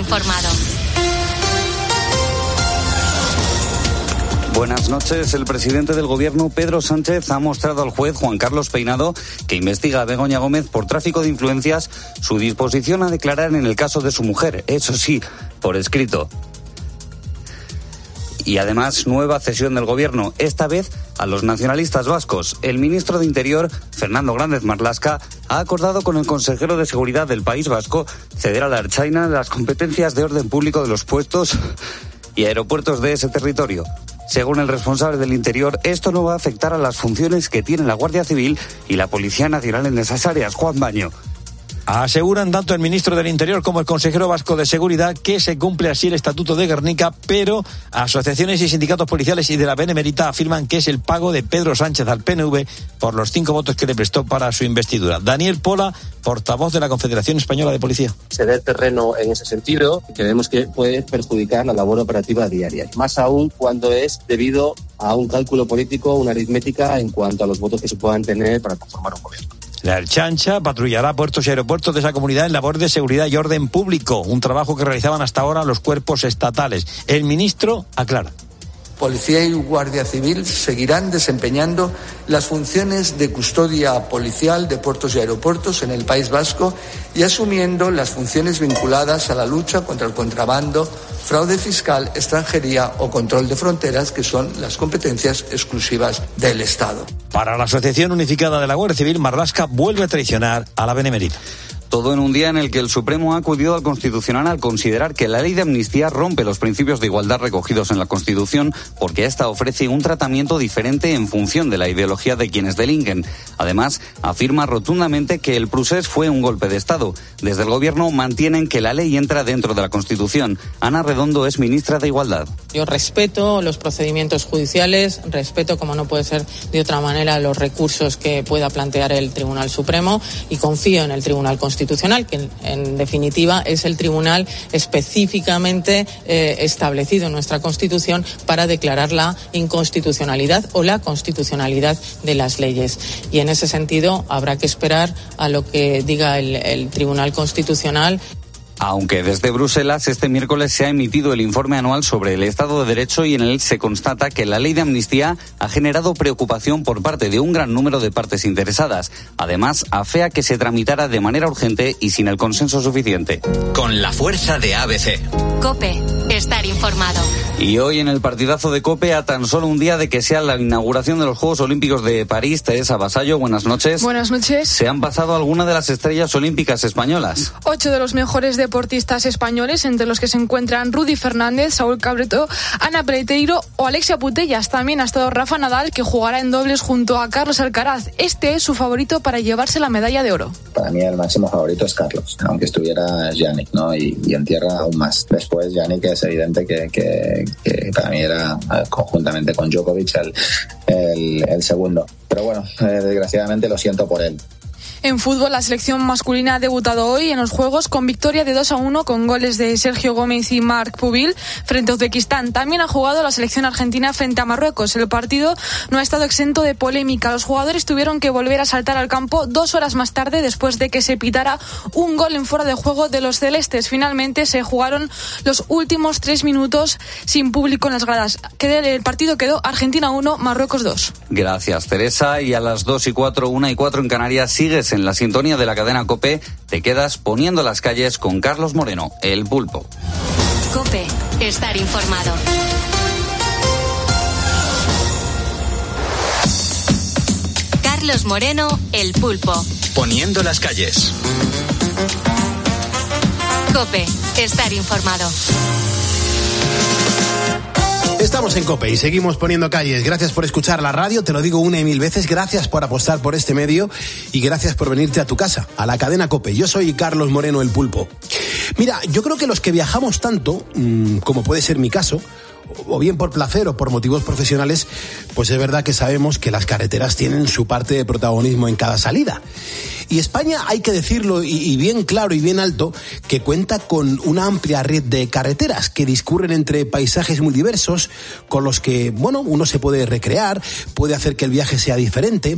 informado. Buenas noches. El presidente del Gobierno, Pedro Sánchez, ha mostrado al juez Juan Carlos Peinado, que investiga a Begoña Gómez por tráfico de influencias, su disposición a declarar en el caso de su mujer, eso sí, por escrito. Y además, nueva cesión del Gobierno, esta vez a los nacionalistas vascos. El ministro de Interior, Fernando Grande Marlaska, ha acordado con el consejero de Seguridad del País Vasco ceder a la Ertzaintza las competencias de orden público de los puestos y aeropuertos de ese territorio. Según el responsable del Interior, esto no va a afectar a las funciones que tiene la Guardia Civil y la Policía Nacional en esas áreas. Juan Baño. Aseguran tanto el ministro del Interior como el consejero vasco de Seguridad que se cumple así el Estatuto de Gernika, pero asociaciones y sindicatos policiales y de la Benemérita afirman que es el pago de Pedro Sánchez al PNV por los 5 votos que le prestó para su investidura. Daniel Pola, portavoz de la Confederación Española de Policía. Se dé terreno en ese sentido, que vemos que puede perjudicar la labor operativa diaria, más aún cuando es debido a un cálculo político, una aritmética en cuanto a los votos que se puedan tener para conformar un gobierno. La Ertzaintza patrullará puertos y aeropuertos de esa comunidad en labor de seguridad y orden público, un trabajo que realizaban hasta ahora los cuerpos estatales. El ministro aclara. Policía y Guardia Civil seguirán desempeñando las funciones de custodia policial de puertos y aeropuertos en el País Vasco y asumiendo las funciones vinculadas a la lucha contra el contrabando, fraude fiscal, extranjería o control de fronteras, que son las competencias exclusivas del Estado. Para la Asociación Unificada de la Guardia Civil, Marlaska vuelve a traicionar a la Benemérita. Todo en un día en el que el Supremo ha acudido al Constitucional al considerar que la ley de amnistía rompe los principios de igualdad recogidos en la Constitución porque ésta ofrece un tratamiento diferente en función de la ideología de quienes delinquen. Además, afirma rotundamente que el procés fue un golpe de Estado. Desde el Gobierno mantienen que la ley entra dentro de la Constitución. Ana Redondo es ministra de Igualdad. Yo respeto los procedimientos judiciales, respeto, como no puede ser de otra manera, los recursos que pueda plantear el Tribunal Supremo y confío en el Tribunal Constitucional, que en definitiva es el tribunal específicamente establecido en nuestra Constitución para declarar la inconstitucionalidad o la constitucionalidad de las leyes. Y en ese sentido habrá que esperar a lo que diga el Tribunal Constitucional. Aunque desde Bruselas este miércoles se ha emitido el informe anual sobre el Estado de Derecho y en él se constata que la ley de amnistía ha generado preocupación por parte de un gran número de partes interesadas. Además, afea que se tramitara de manera urgente y sin el consenso suficiente. Con la fuerza de ABC. COPE, estar informado. Y hoy en el partidazo de COPE, a tan solo un día de que sea la inauguración de los Juegos Olímpicos de París, Teresa Vasallo, buenas noches. Buenas noches. Se han pasado algunas de las estrellas olímpicas españolas. 8 de los mejores deportistas españoles, entre los que se encuentran Rudy Fernández, Saúl Cabreto, Ana Peleteiro o Alexia Putellas. También ha estado Rafa Nadal, que jugará en dobles junto a Carlos Alcaraz. Este es su favorito para llevarse la medalla de oro. Para mí el máximo favorito es Carlos, aunque estuviera Jannik, ¿no? Y en tierra aún más. Después Jannik es evidente que para mí era conjuntamente con Djokovic el segundo. Pero bueno, desgraciadamente lo siento por él. En fútbol, la selección masculina ha debutado hoy en los Juegos con victoria de 2-1 con goles de Sergio Gómez y Marc Pubil frente a Uzbekistán. También ha jugado la selección argentina frente a Marruecos. El partido no ha estado exento de polémica. Los jugadores tuvieron que volver a saltar al campo 2 horas más tarde después de que se pitara un gol en fuera de juego de los celestes. Finalmente se jugaron los últimos 3 minutos sin público en las gradas. El partido quedó Argentina 1, Marruecos 2. Gracias, Teresa. Y a las 2:04, 1:04 en Canarias, sigues en la sintonía de la cadena COPE. Te quedas poniendo las calles con Carlos Moreno, el Pulpo. COPE, estar informado. Carlos Moreno, el Pulpo. Poniendo las calles. COPE, estar informado. Estamos en COPE y seguimos poniendo calles. Gracias por escuchar la radio, te lo digo una y mil veces. Gracias por apostar por este medio y gracias por venirte a tu casa, a la cadena COPE. Yo soy Carlos Moreno, el Pulpo. Mira, yo creo que los que viajamos tanto, como puede ser mi caso, o bien por placer o por motivos profesionales, pues es verdad que sabemos que las carreteras tienen su parte de protagonismo en cada salida. Y España, hay que decirlo y bien claro y bien alto, que cuenta con una amplia red de carreteras que discurren entre paisajes muy diversos, con los que, bueno, uno se puede recrear, puede hacer que el viaje sea diferente.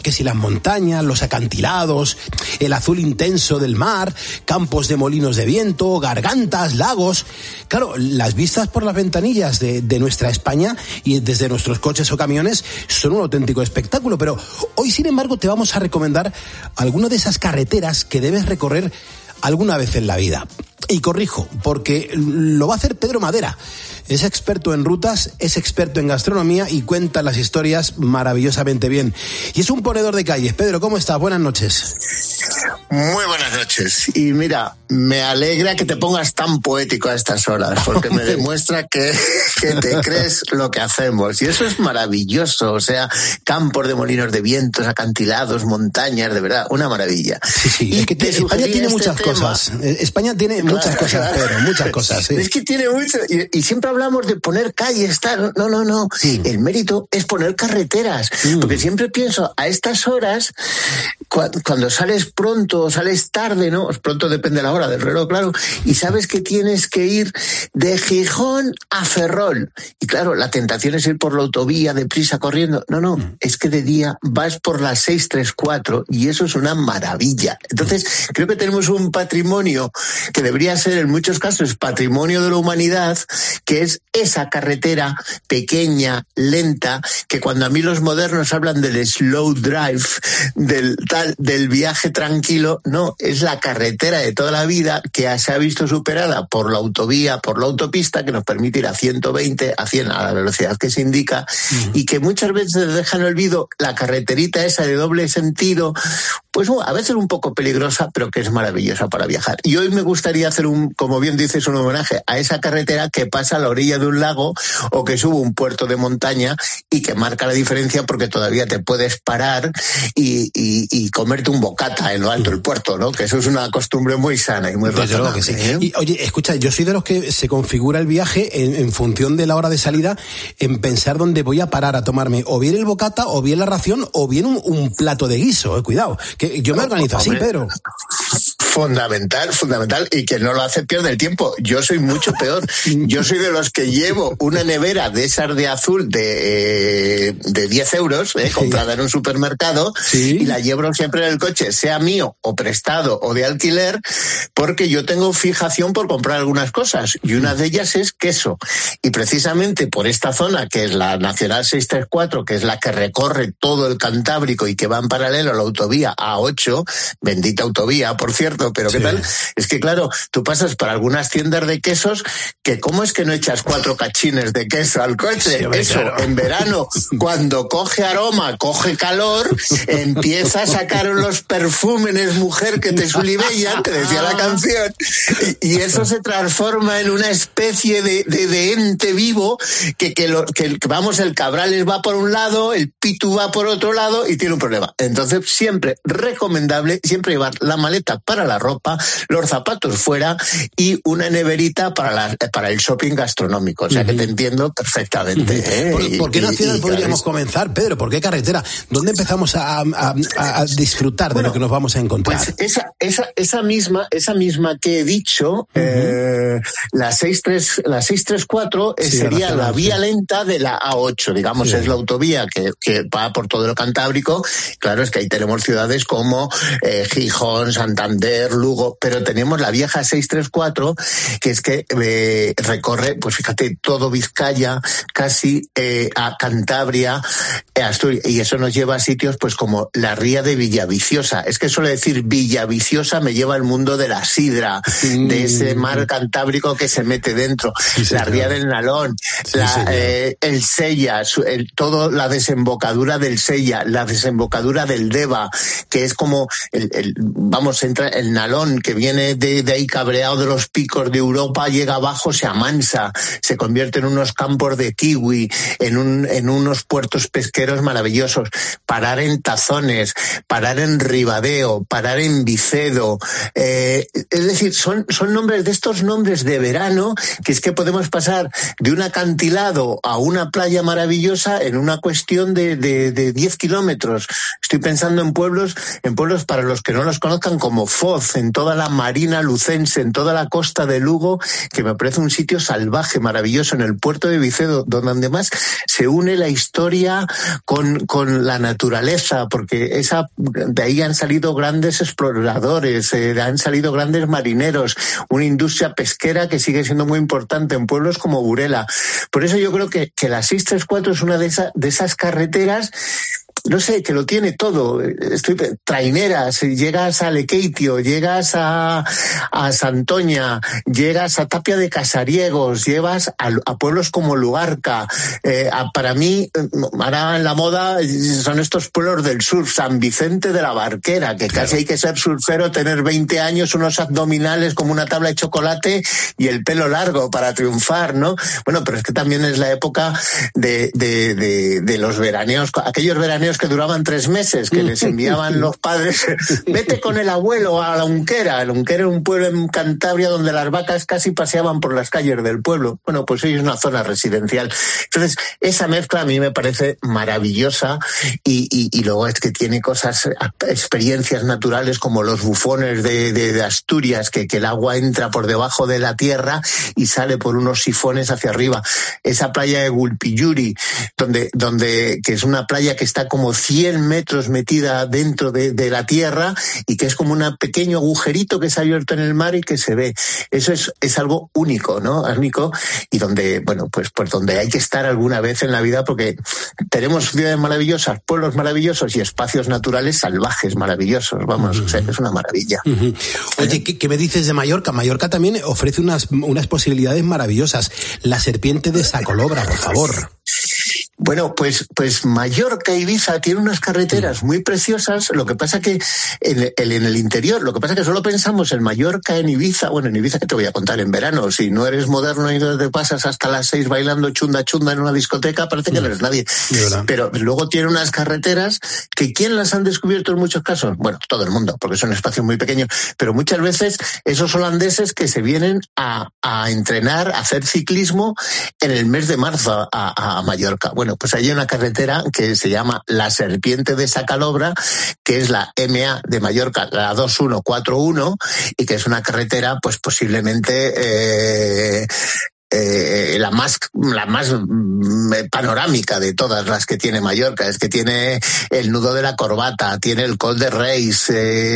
que si las montañas, los acantilados, el azul intenso del mar, campos de molinos de viento, gargantas, lagos. Claro, las vistas por las ventanillas de nuestra España y desde nuestros coches o camiones son un auténtico espectáculo, pero hoy, sin embargo, te vamos a recomendar alguna de esas carreteras que debes recorrer alguna vez en la vida. Y corrijo, porque lo va a hacer Pedro Madera. Es experto en rutas, es experto en gastronomía y cuenta las historias maravillosamente bien. Y es un ponedor de calles. Pedro, ¿cómo estás? Buenas noches. Muy buenas noches. Y mira, me alegra que te pongas tan poético a estas horas, porque me demuestra que te crees lo que hacemos. Y eso es maravilloso. O sea, campos de molinos de vientos, acantilados, montañas, de verdad, una maravilla. Sí, es que España tiene muchas cosas. España tiene muchas cosas, Pedro, muchas cosas. Sí. Es que tiene mucho. Y siempre hablamos de poner calles, tal. No. El mérito es poner carreteras. Porque siempre pienso, a estas horas, cuando sales pronto o sales tarde, ¿no? Pronto depende de la hora del reloj, claro, y sabes que tienes que ir de Gijón a Ferrol. Y claro, la tentación es ir por la autovía, deprisa, corriendo. No, es que de día vas por la 634 y eso es una maravilla. Entonces, creo que tenemos un patrimonio que debería ser en muchos casos patrimonio de la humanidad, que es esa carretera pequeña, lenta, que cuando a mí los modernos hablan del slow drive, del viaje tranquilo, no, es la carretera de toda la vida que se ha visto superada por la autovía, por la autopista, que nos permite ir a 120, a 100, a la velocidad que se indica, y que muchas veces deja en olvido la carreterita esa de doble sentido, pues a veces un poco peligrosa, pero que es maravillosa para viajar. Y hoy me gustaría hacer como bien dices, un homenaje a esa carretera que pasa a la orilla de un lago o que sube un puerto de montaña y que marca la diferencia porque todavía te puedes parar y comerte un bocata en lo alto del puerto, ¿no? Que eso es una costumbre muy sana y muy razonable. Sí. Y oye, escucha, yo soy de los que se configura el viaje en función de la hora de salida, en pensar dónde voy a parar a tomarme o bien el bocata, o bien la ración, o bien un plato de guiso, cuidado, que yo me organizo así, Pedro. Fundamental, y quien no lo hace pierde el tiempo. Yo soy mucho peor. Yo soy de los que llevo una nevera de esas de azul de 10 euros, comprada en un supermercado, y la llevo siempre en el coche, sea mío o prestado o de alquiler, porque yo tengo fijación por comprar algunas cosas, y una de ellas es queso. Y precisamente por esta zona, que es la Nacional 634, que es la que recorre todo el Cantábrico y que va en paralelo a la autovía A8, bendita autovía, por cierto, pero ¿qué tal? Es que claro, tú pasas por algunas tiendas de quesos que ¿cómo es que no echas 4 cachines de queso al coche? Sí, eso, claro. En verano, cuando coge aroma, coge calor, empieza a sacar los perfúmenes, mujer, que te sulibellan, te decía la canción, y eso se transforma en una especie de ente vivo que vamos, el cabrales va por un lado, el pitu va por otro lado y tiene un problema. Entonces, siempre recomendable, siempre llevar la maleta para la ropa, los zapatos fuera y una neverita para el shopping gastronómico. O sea, que te entiendo perfectamente. ¿Por qué nacional podríamos comenzar, Pedro? ¿Por qué carretera? ¿Dónde empezamos a disfrutar de lo que nos vamos a encontrar? Pues esa misma que he dicho, la 634 sería la vía lenta de la A8, digamos, es la autovía que va por todo el Cantábrico. Claro, es que ahí tenemos ciudades como Gijón, Santander, Lugo, pero tenemos la vieja 634, que es que recorre, pues fíjate, todo Vizcaya, casi a Cantabria, Asturias, y eso nos lleva a sitios pues como la ría de Villaviciosa. Es que suele decir Villaviciosa me lleva al mundo de la sidra, de ese mar Cantábrico que se mete dentro, la ría del Nalón, el Sella, todo la desembocadura del Sella, la desembocadura del Deva, que es como entra el Nalón, que viene de ahí cabreado de los picos de Europa, llega abajo, se amansa, se convierte en unos campos de kiwi, en unos puertos pesqueros maravillosos, parar en Tazones, parar en Ribadeo, parar en Vicedo, es decir, son nombres de estos nombres de verano, que es que podemos pasar de un acantilado a una playa maravillosa en una cuestión de 10 kilómetros. Estoy pensando en pueblos para los que no los conozcan, como Foz, Foz, en toda la marina lucense, en toda la costa de Lugo, que me parece un sitio salvaje, maravilloso, en el puerto de Vicedo, donde además se une la historia con la naturaleza, porque de ahí han salido grandes exploradores, han salido grandes marineros, una industria pesquera que sigue siendo muy importante en pueblos como Burela. Por eso yo creo que la 634 es una de esas carreteras, no sé, que lo tiene todo. Traineras, llegas a Lequeitio, llegas a Santoña, llegas a Tapia de Casariegos, llevas a pueblos como Luarca. Para mí, ahora en la moda son estos pueblos del sur, San Vicente de la Barquera, que casi hay que ser surfero, tener 20 años, unos abdominales como una tabla de chocolate y el pelo largo para triunfar, ¿no? Bueno, pero es que también es la época de los veraneos, aquellos veraneos que duraban 3 meses, que les enviaban los padres, vete con el abuelo a la Unquera. El Unquera era un pueblo en Cantabria donde las vacas casi paseaban por las calles del pueblo. Bueno, pues hoy es una zona residencial. Entonces, esa mezcla a mí me parece maravillosa y luego es que tiene experiencias naturales como los bufones de Asturias, que el agua entra por debajo de la tierra y sale por unos sifones hacia arriba. Esa playa de Gulpiyuri, que es una playa que está como 100 metros metida dentro de la tierra y que es como un pequeño agujerito que se ha abierto en el mar y que se ve. Eso es algo único, ¿no? Único, y donde, bueno, pues donde hay que estar alguna vez en la vida, porque tenemos ciudades maravillosas, pueblos maravillosos y espacios naturales salvajes maravillosos. Vamos, o sea, es una maravilla. Oye, ¿qué me dices de Mallorca? Mallorca también ofrece unas posibilidades maravillosas. La serpiente de Sacolobra, por favor. Bueno, pues Mallorca e Ibiza tienen unas carreteras muy preciosas. Lo que pasa que en el interior, lo que pasa que solo pensamos en Mallorca, en Ibiza. Bueno, en Ibiza, ¿qué te voy a contar? En verano, si no eres moderno y no te pasas hasta las 6 bailando chunda en una discoteca, parece que no eres nadie. Pero luego tiene unas carreteras que ¿quién las han descubierto en muchos casos? Bueno, todo el mundo, porque son espacios muy pequeños. Pero muchas veces esos holandeses que se vienen a entrenar, a hacer ciclismo en el mes de marzo a Mallorca. Bueno, pues hay una carretera que se llama La Serpiente de Sacolobra, que es la MA de Mallorca, la 2141, y que es una carretera, pues posiblemente la más panorámica de todas las que tiene Mallorca. Es que tiene el nudo de la Corbata, tiene el Col de Reis,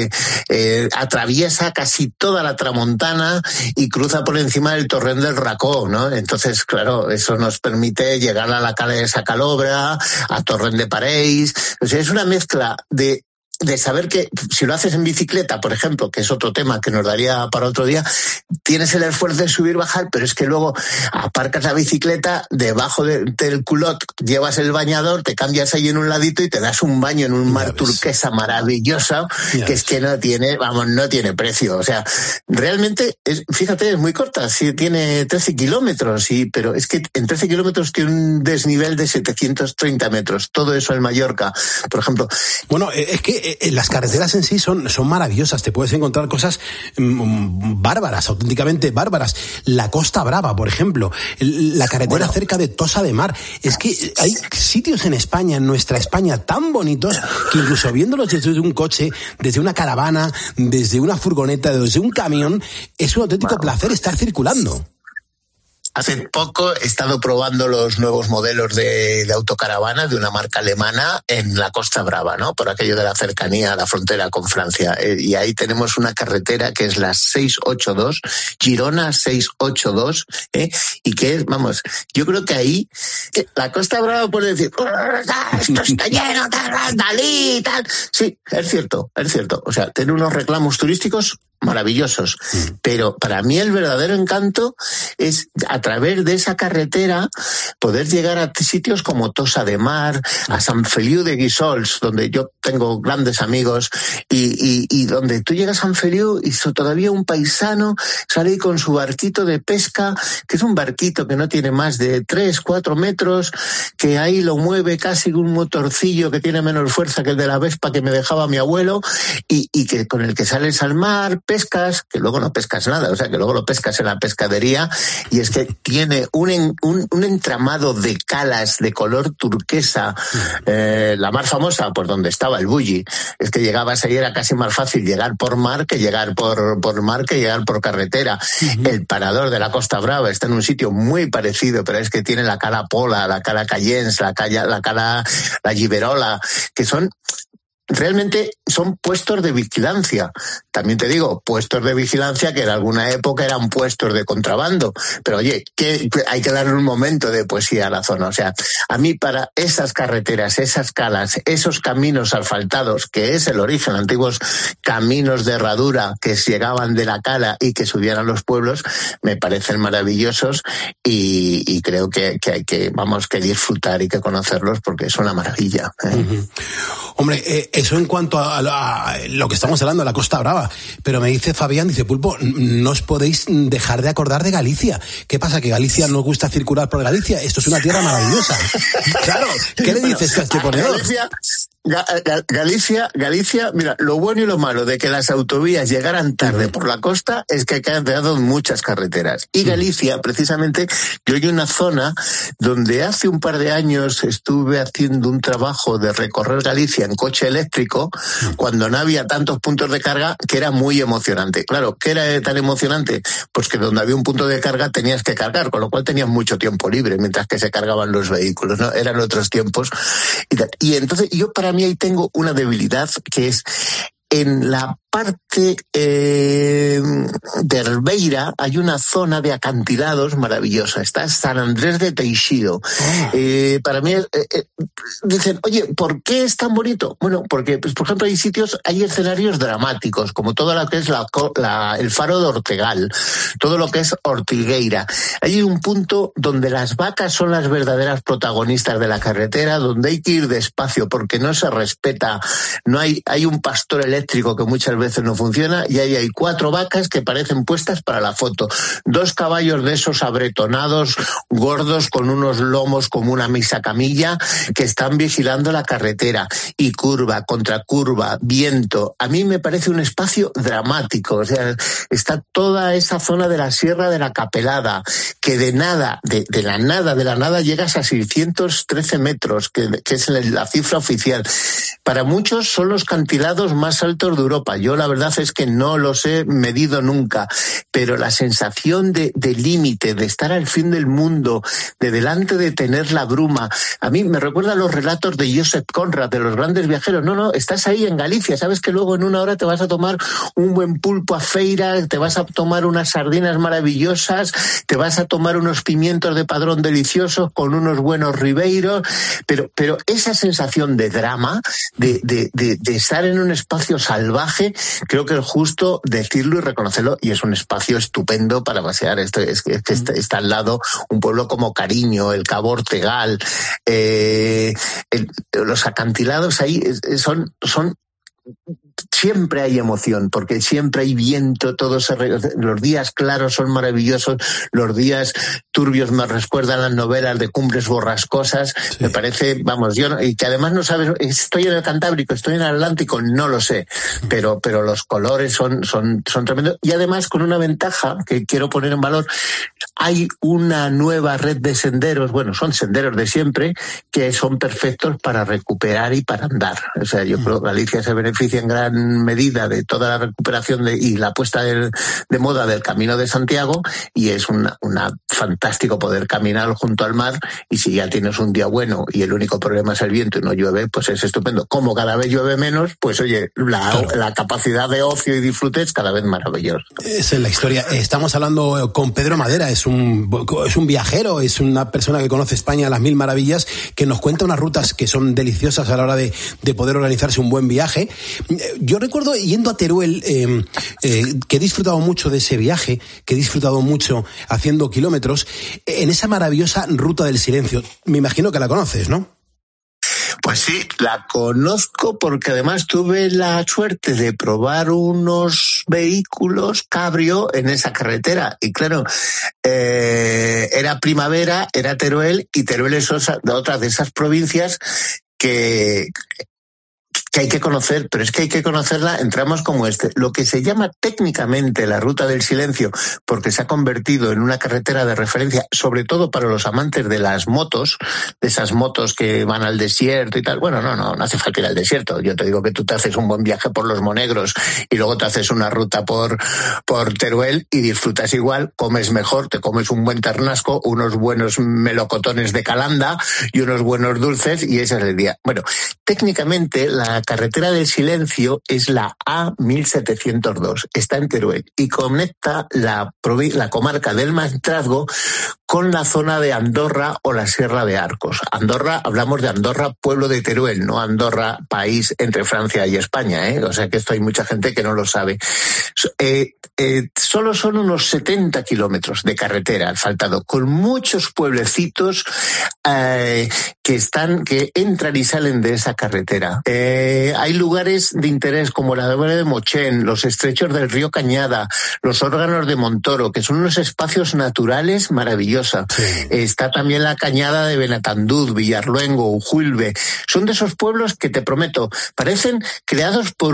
atraviesa casi toda la Tramontana y cruza por encima del Torrent del Racó, ¿no? Entonces, claro, eso nos permite llegar a la Cala de Sacolobra, a Torrent de Pareis. O sea, es una mezcla de saber que si lo haces en bicicleta, por ejemplo, que es otro tema que nos daría para otro día, tienes el esfuerzo de subir, bajar, pero es que luego aparcas la bicicleta, debajo del culot llevas el bañador, te cambias ahí en un ladito y te das un baño en un mar turquesa maravilloso, que es que no tiene precio. O sea, realmente, fíjate, es muy corta, sí, tiene 13 kilómetros, pero es que en 13 kilómetros tiene un desnivel de 730 metros. Todo eso en Mallorca, por ejemplo. Bueno, es que las carreteras en sí son maravillosas. Te puedes encontrar cosas bárbaras, auténticamente bárbaras. La Costa Brava, por ejemplo, la carretera cerca de Tossa de Mar. Es que hay sitios en España, en nuestra España, tan bonitos que incluso viéndolos desde un coche, desde una caravana, desde una furgoneta, desde un camión, es un auténtico placer estar circulando. Hace poco he estado probando los nuevos modelos de autocaravana de una marca alemana en la Costa Brava, ¿no? Por aquello de la cercanía a la frontera con Francia. Y ahí tenemos una carretera que es la 682, Girona 682, y que es, vamos, yo creo que ahí la Costa Brava puede decir, esto está lleno, tal, Dalí, tal. Sí, es cierto. O sea, tiene unos reclamos turísticos maravillosos, pero para mí el verdadero encanto es a través de esa carretera poder llegar a sitios como Tossa de Mar, a Sant Feliu de Guíxols, donde yo tengo grandes amigos, y donde tú llegas a Sant Feliu y todavía un paisano sale ahí con su barquito de pesca, que es un barquito que no tiene más de 3-4 metros, que ahí lo mueve casi un motorcillo que tiene menos fuerza que el de la Vespa que me dejaba mi abuelo, y que con el que sales al mar, pescas, que luego no pescas nada, o sea, que luego lo pescas en la pescadería, y es que tiene un entramado de calas de color turquesa, la más famosa, pues donde estaba el Bulli. Es que llegabas ahí, era casi más fácil llegar por mar que llegar por mar que llegar por carretera. El parador de la Costa Brava está en un sitio muy parecido, pero es que tiene la cala Pola, la cala Cayens, la Giberola, que realmente son puestos de vigilancia. También te digo, puestos de vigilancia que en alguna época eran puestos de contrabando. Pero oye, que hay que darle un momento de poesía a la zona. O sea, a mí para esas carreteras, esas calas, esos caminos asfaltados, que es el origen, antiguos caminos de herradura que llegaban de la cala y que subían a los pueblos, me parecen maravillosos, y creo que hay que disfrutar y que conocerlos, porque es una maravilla. Hombre, eso en cuanto a lo que estamos hablando, la Costa Brava. Pero me dice Fabián, dice, Pulpo, no os podéis dejar de acordar de Galicia. ¿Qué pasa, que Galicia no os gusta circular por Galicia? Esto es una tierra maravillosa. Claro, ¿qué le dices a este ponedor? Galicia, mira, lo bueno y lo malo de que las autovías llegaran tarde por la costa es que han quedado muchas carreteras. Y Galicia, precisamente, yo hay una zona donde hace un par de años estuve haciendo un trabajo de recorrer Galicia en coche eléctrico, cuando no había tantos puntos de carga, que era muy emocionante. Claro, ¿qué era tan emocionante? Pues que donde había un punto de carga tenías que cargar, con lo cual tenías mucho tiempo libre mientras que se cargaban los vehículos, ¿no? Eran otros tiempos. Y entonces yo, para mí, ahí tengo una debilidad, que es en la parte de Herbeira hay una zona de acantilados maravillosa. Está San Andrés de Teixido. Para mí, dicen, oye, ¿por qué es tan bonito? Bueno, porque, pues, por ejemplo, hay escenarios dramáticos, como todo lo que es el faro de Ortegal, todo lo que es Ortigueira. Hay un punto donde las vacas son las verdaderas protagonistas de la carretera, donde hay que ir despacio porque no se respeta. No hay un pastor eléctrico que muchas veces no funciona, y ahí hay 4 vacas que parecen puestas para la foto, 2 caballos de esos abretonados, gordos, con unos lomos como una misa camilla, que están vigilando la carretera, y curva contra curva, viento. A mí me parece un espacio dramático. O sea, está toda esa zona de la Sierra de la Capelada, que de la nada llegas a 613 metros, que es la cifra oficial. Para muchos son los acantilados más altos de Europa. Yo la verdad es que no los he medido nunca, pero la sensación de límite, de estar al fin del mundo, de delante de tener la bruma, a mí me recuerda a los relatos de Joseph Conrad, de los grandes viajeros. No, estás ahí en Galicia, sabes que luego en una hora te vas a tomar un buen pulpo a feira, te vas a tomar unas sardinas maravillosas, te vas a tomar unos pimientos de Padrón deliciosos con unos buenos ribeiros, pero esa sensación de drama, de estar en un espacio salvaje, creo que es justo decirlo y reconocerlo, y es un espacio estupendo para pasear. Esto es que está al lado un pueblo como Cariño, el Cabo Ortegal, los acantilados ahí son siempre hay emoción, porque siempre hay viento, los días claros son maravillosos, los días turbios me recuerdan las novelas de Cumbres Borrascosas. Sí. Me parece, y que además no sabes, estoy en el Cantábrico, estoy en el Atlántico, no lo sé, pero los colores son tremendos, y además con una ventaja que quiero poner en valor: hay una nueva red de senderos, son senderos de siempre, que son perfectos para recuperar y para andar. O sea, yo creo que Galicia se beneficia en gran medida de toda la recuperación y la puesta de moda del Camino de Santiago, y es una fantástico poder caminar junto al mar, y si ya tienes un día bueno y el único problema es el viento y no llueve, pues es estupendo. Como cada vez llueve menos, pues oye, la capacidad de ocio y disfrute es cada vez maravillosa. Esa es la historia. Estamos hablando con Pedro Madera, es un viajero, es una persona que conoce España a las mil maravillas, que nos cuenta unas rutas que son deliciosas a la hora de poder organizarse un buen viaje. Yo recuerdo yendo a Teruel, que he disfrutado mucho de ese viaje, que he disfrutado mucho haciendo kilómetros, en esa maravillosa Ruta del Silencio. Me imagino que la conoces, ¿no? Pues sí, la conozco, porque además tuve la suerte de probar unos vehículos cabrio en esa carretera. Y claro, era primavera, era Teruel, y Teruel es otra de esas provincias que que hay que conocer, pero es que hay que conocerla en tramos como este. Lo que se llama técnicamente la Ruta del Silencio, porque se ha convertido en una carretera de referencia, sobre todo para los amantes de las motos, de esas motos que van al desierto y tal. Bueno, no hace falta ir al desierto. Yo te digo que tú te haces un buen viaje por los Monegros y luego te haces una ruta por Teruel y disfrutas igual, comes mejor, te comes un buen ternasco, unos buenos melocotones de Calanda y unos buenos dulces, y ese es el día. Bueno, técnicamente la carretera del Silencio es la A1702, está en Teruel y conecta la comarca del Maestrazgo con la zona de Andorra o la Sierra de Arcos. Andorra, hablamos de Andorra, pueblo de Teruel, no Andorra, país entre Francia y España, ¿eh? O sea que esto hay mucha gente que no lo sabe. Solo son unos 70 kilómetros de carretera asfaltado, con muchos pueblecitos que entran y salen de esa carretera. Hay lugares de interés como la de Mochén, los estrechos del río Cañada, los órganos de Montoro, que son unos espacios naturales maravillosos. Sí. Está también la Cañada de Benatandud, Villarluengo, Ujuilbe. Son de esos pueblos que te prometo, parecen creados por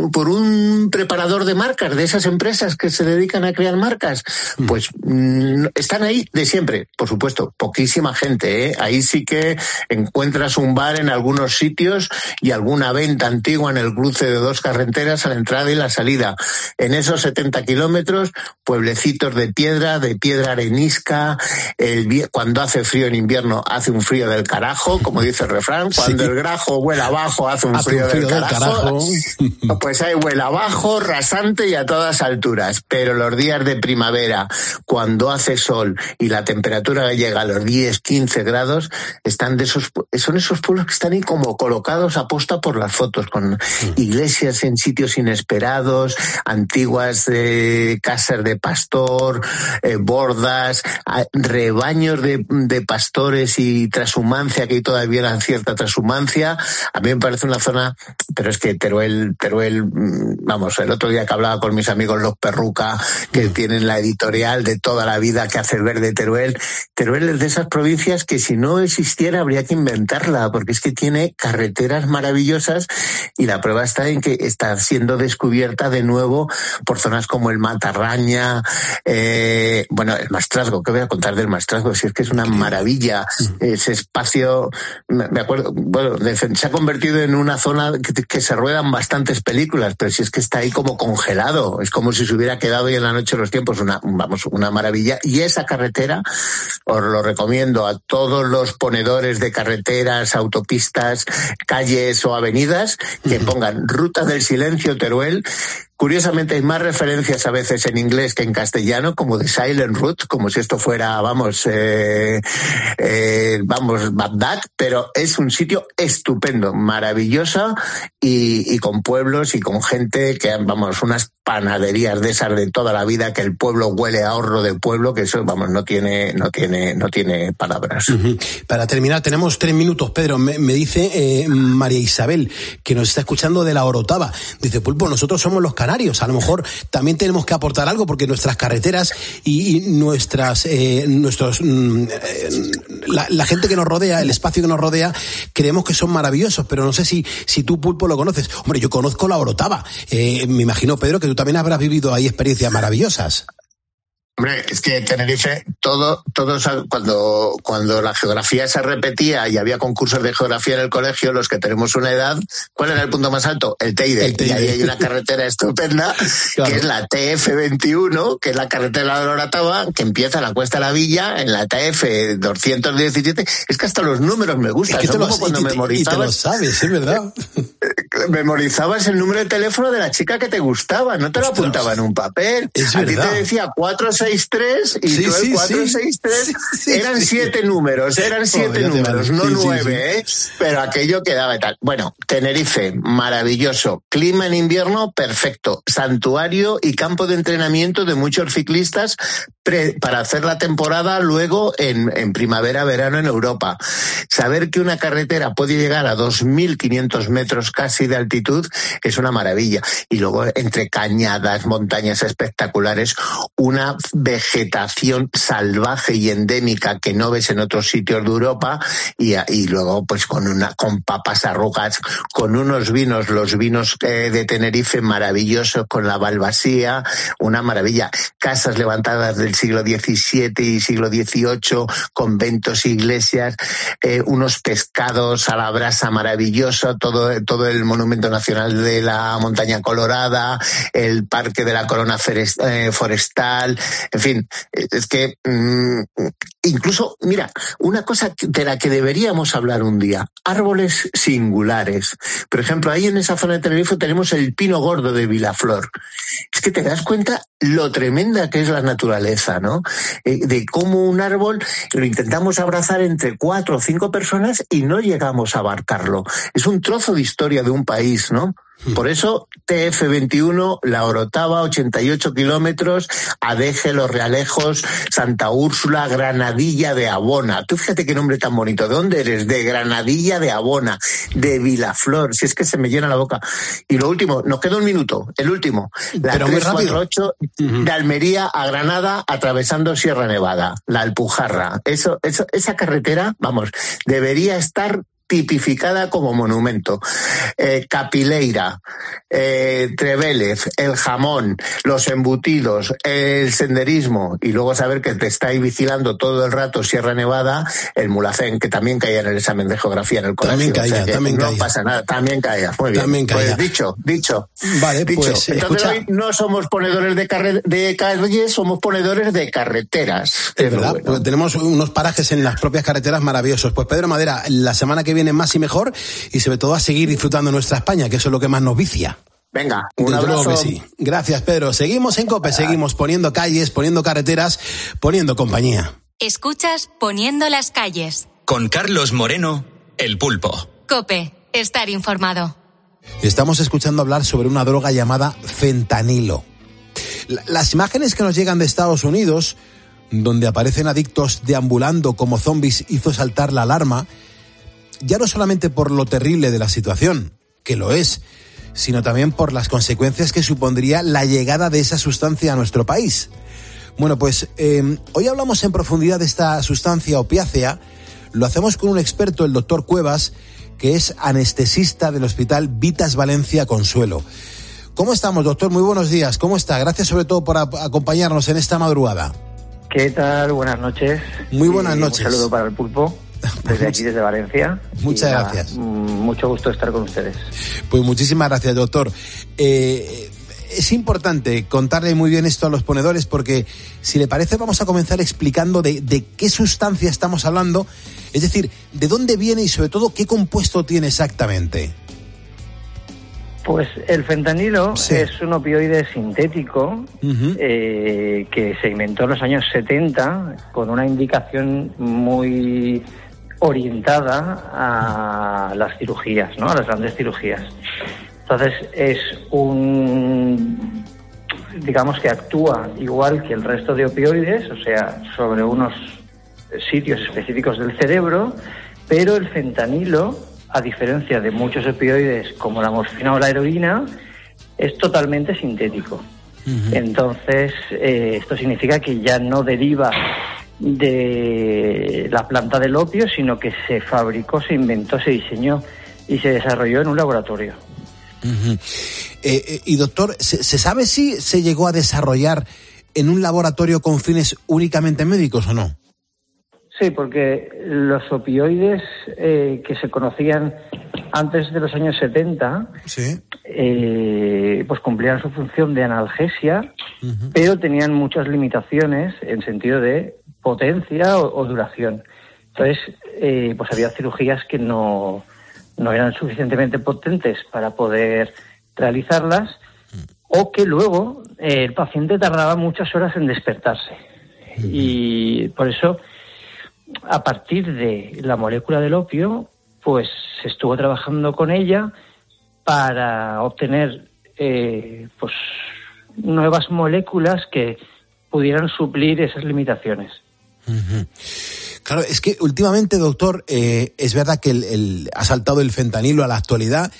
un preparador de marcas, de esas empresas que se dedican a crear marcas. Pues están ahí de siempre, por supuesto, poquísima gente, ¿eh? Ahí sí que encuentras un bar en algunos sitios y alguna venta antigua en el cruce de dos carreteras a la entrada y la salida. En esos 70 kilómetros, pueblecitos de piedra arenisca. Cuando hace frío en invierno, hace un frío del carajo, como dice el refrán. Cuando el grajo huela abajo, hace un frío del carajo. Pues ahí huela abajo, rasante y a todas alturas. Pero los días de primavera, cuando hace sol y la temperatura llega a los 10, 15 grados, son esos pueblos que están ahí como colocados a posta por las fotos, con iglesias en sitios inesperados, antiguas casas de pastor, bordas, rebaños de pastores y trashumancia, que hay todavía cierta trashumancia. A mí me parece una zona, pero es que Teruel, vamos, el otro día que hablaba con mis amigos los Perruca, que tienen la editorial de toda la vida que hace el verde Teruel es de esas provincias que si no existiera habría que inventarla, porque es que tiene carreteras maravillosas y la prueba está en que está siendo descubierta de nuevo por zonas como el Matarraña, el Maestrazgo. ¿Qué voy a contar del Maestrazgo? Si es que es una maravilla ese espacio. Me acuerdo, se ha convertido en una zona que se ruedan bastantes películas, pero si es que está ahí como congelado, es como si se hubiera quedado hoy en la noche de los tiempos, una maravilla. Y esa carretera os lo recomiendo a todos los ponedores de carreteras, autopistas, calles o avenidas, que pongan Ruta del Silencio Teruel. Curiosamente hay más referencias a veces en inglés que en castellano, como de Silent Route, como si esto fuera, Bagdad, pero es un sitio estupendo, maravilloso y con pueblos y con gente que, unas panaderías de esas de toda la vida, que el pueblo huele a ahorro del pueblo, que eso, no tiene palabras. Para terminar, tenemos 3 minutos, Pedro. Me dice María Isabel, que nos está escuchando de la Orotava. Dice, Pulpo, nosotros somos los canarios, a lo mejor también tenemos que aportar algo, porque nuestras carreteras y la gente que nos rodea, el espacio que nos rodea, creemos que son maravillosos, pero no sé si tú, Pulpo, lo conoces. Hombre, yo conozco la Orotava. Me imagino, Pedro, que tú también habrás vivido ahí experiencias maravillosas. Hombre, es que Tenerife, cuando la geografía se repetía y había concursos de geografía en el colegio, los que tenemos una edad, ¿cuál era el punto más alto? El Teide. Y ahí hay una carretera estupenda, claro, que es la TF21, que es la carretera de la Orotava, que empieza en la Cuesta de la Villa, en la TF 217. Es que hasta los números me gustan. Es que cuando memorizabas. Y te lo sabes, es verdad. Memorizabas el número de teléfono de la chica que te gustaba, no te lo apuntaba en un papel. A ti te decía 463 y tú el 463 eran 7 números, no 9, pero aquello quedaba y tal. Bueno, Tenerife, maravilloso. Clima en invierno, perfecto. Santuario y campo de entrenamiento de muchos ciclistas para hacer la temporada luego en primavera, verano en Europa. Saber que una carretera puede llegar a 2.500 metros casi así de altitud es una maravilla. Y luego entre cañadas, montañas espectaculares, una vegetación salvaje y endémica que no ves en otros sitios de Europa, y luego pues con papas arrugas, con unos vinos, los vinos de Tenerife maravillosos, con la Balbasía, una maravilla. Casas levantadas del siglo XVII y siglo XVIII, conventos, iglesias, unos pescados a la brasa maravilloso, todo el Monumento Nacional de la Montaña Colorada, el Parque de la Corona Forestal, en fin, es que incluso, mira, una cosa de la que deberíamos hablar un día, árboles singulares. Por ejemplo, ahí en esa zona de Tenerife tenemos el pino gordo de Vilaflor. Es que te das cuenta lo tremenda que es la naturaleza, ¿no? De cómo un árbol lo intentamos abrazar entre 4 o 5 personas y no llegamos a abarcarlo. Es un trozo de historia de un país, ¿no? Por eso TF21, La Orotava, 88 kilómetros, Adeje, Los Realejos, Santa Úrsula, Granadilla de Abona. Tú fíjate qué nombre tan bonito. ¿De dónde eres? De Granadilla de Abona, de Vilaflor. Si es que se me llena la boca. Y lo último, nos queda un minuto, el último. La 348 de Almería a Granada, atravesando Sierra Nevada, la Alpujarra. Esa carretera, vamos, debería estar tipificada como monumento. Capileira, Trevélez, el jamón, los embutidos, el senderismo, y luego saber que te está ahí vigilando todo el rato Sierra Nevada, el Mulhacén, que también caía en el examen de geografía en el colegio. También caía. No pasa nada, también caía. Muy bien. También caía. Pues dicho. Vale, dicho. Pues entonces escucha, hoy no somos ponedores de calles, somos ponedores de carreteras. Es verdad, bueno. Pues tenemos unos parajes en las propias carreteras maravillosos. Pues Pedro Madera, la semana que viene más y mejor, y sobre todo a seguir disfrutando nuestra España, que eso es lo que más nos vicia. Venga, un abrazo. Que sí. Gracias, Pedro. Seguimos en COPE, seguimos poniendo calles, poniendo carreteras, poniendo compañía. Escuchas Poniendo las calles. Con Carlos Moreno, el Pulpo. COPE, estar informado. Estamos escuchando hablar sobre una droga llamada fentanilo. Las imágenes que nos llegan de Estados Unidos, donde aparecen adictos deambulando como zombies, hizo saltar la alarma, ya no solamente por lo terrible de la situación, que lo es, sino también por las consecuencias que supondría la llegada de esa sustancia a nuestro país. Bueno, pues hoy hablamos en profundidad de esta sustancia opiácea. Lo hacemos con un experto, el doctor Cuevas, que es anestesista del Hospital Vitas Valencia Consuelo. ¿Cómo estamos, doctor? Muy buenos días. ¿Cómo está? Gracias sobre todo por acompañarnos en esta madrugada. ¿Qué tal? Buenas noches. Muy buenas noches. Un saludo para el Pulpo. Desde aquí, desde Valencia. Muchas gracias. Mucho gusto estar con ustedes. Pues muchísimas gracias, doctor. Es importante contarle muy bien esto a los ponedores, porque si le parece vamos a comenzar explicando de qué sustancia estamos hablando, es decir, de dónde viene y sobre todo qué compuesto tiene exactamente. Pues el fentanilo es un opioide sintético que se inventó en los años 70 con una indicación muy orientada a las cirugías, ¿no? A las grandes cirugías. Entonces es digamos que actúa igual que el resto de opioides, o sea, sobre unos sitios específicos del cerebro, pero el fentanilo, a diferencia de muchos opioides como la morfina o la heroína, es totalmente sintético. Entonces, esto significa que ya no deriva de la planta del opio, sino que se fabricó, se inventó, se diseñó y se desarrolló en un laboratorio. Y doctor, ¿se sabe si se llegó a desarrollar en un laboratorio con fines únicamente médicos o no? Sí, porque los opioides que se conocían antes de los años 70, pues cumplían su función de analgesia, pero tenían muchas limitaciones en sentido de potencia o duración. Entonces, pues había cirugías que no eran suficientemente potentes para poder realizarlas, o que luego el paciente tardaba muchas horas en despertarse. Y por eso, a partir de la molécula del opio, pues se estuvo trabajando con ella para obtener pues nuevas moléculas que pudieran suplir esas limitaciones. Claro, es que últimamente, doctor, es verdad que ha saltado el fentanilo a la actualidad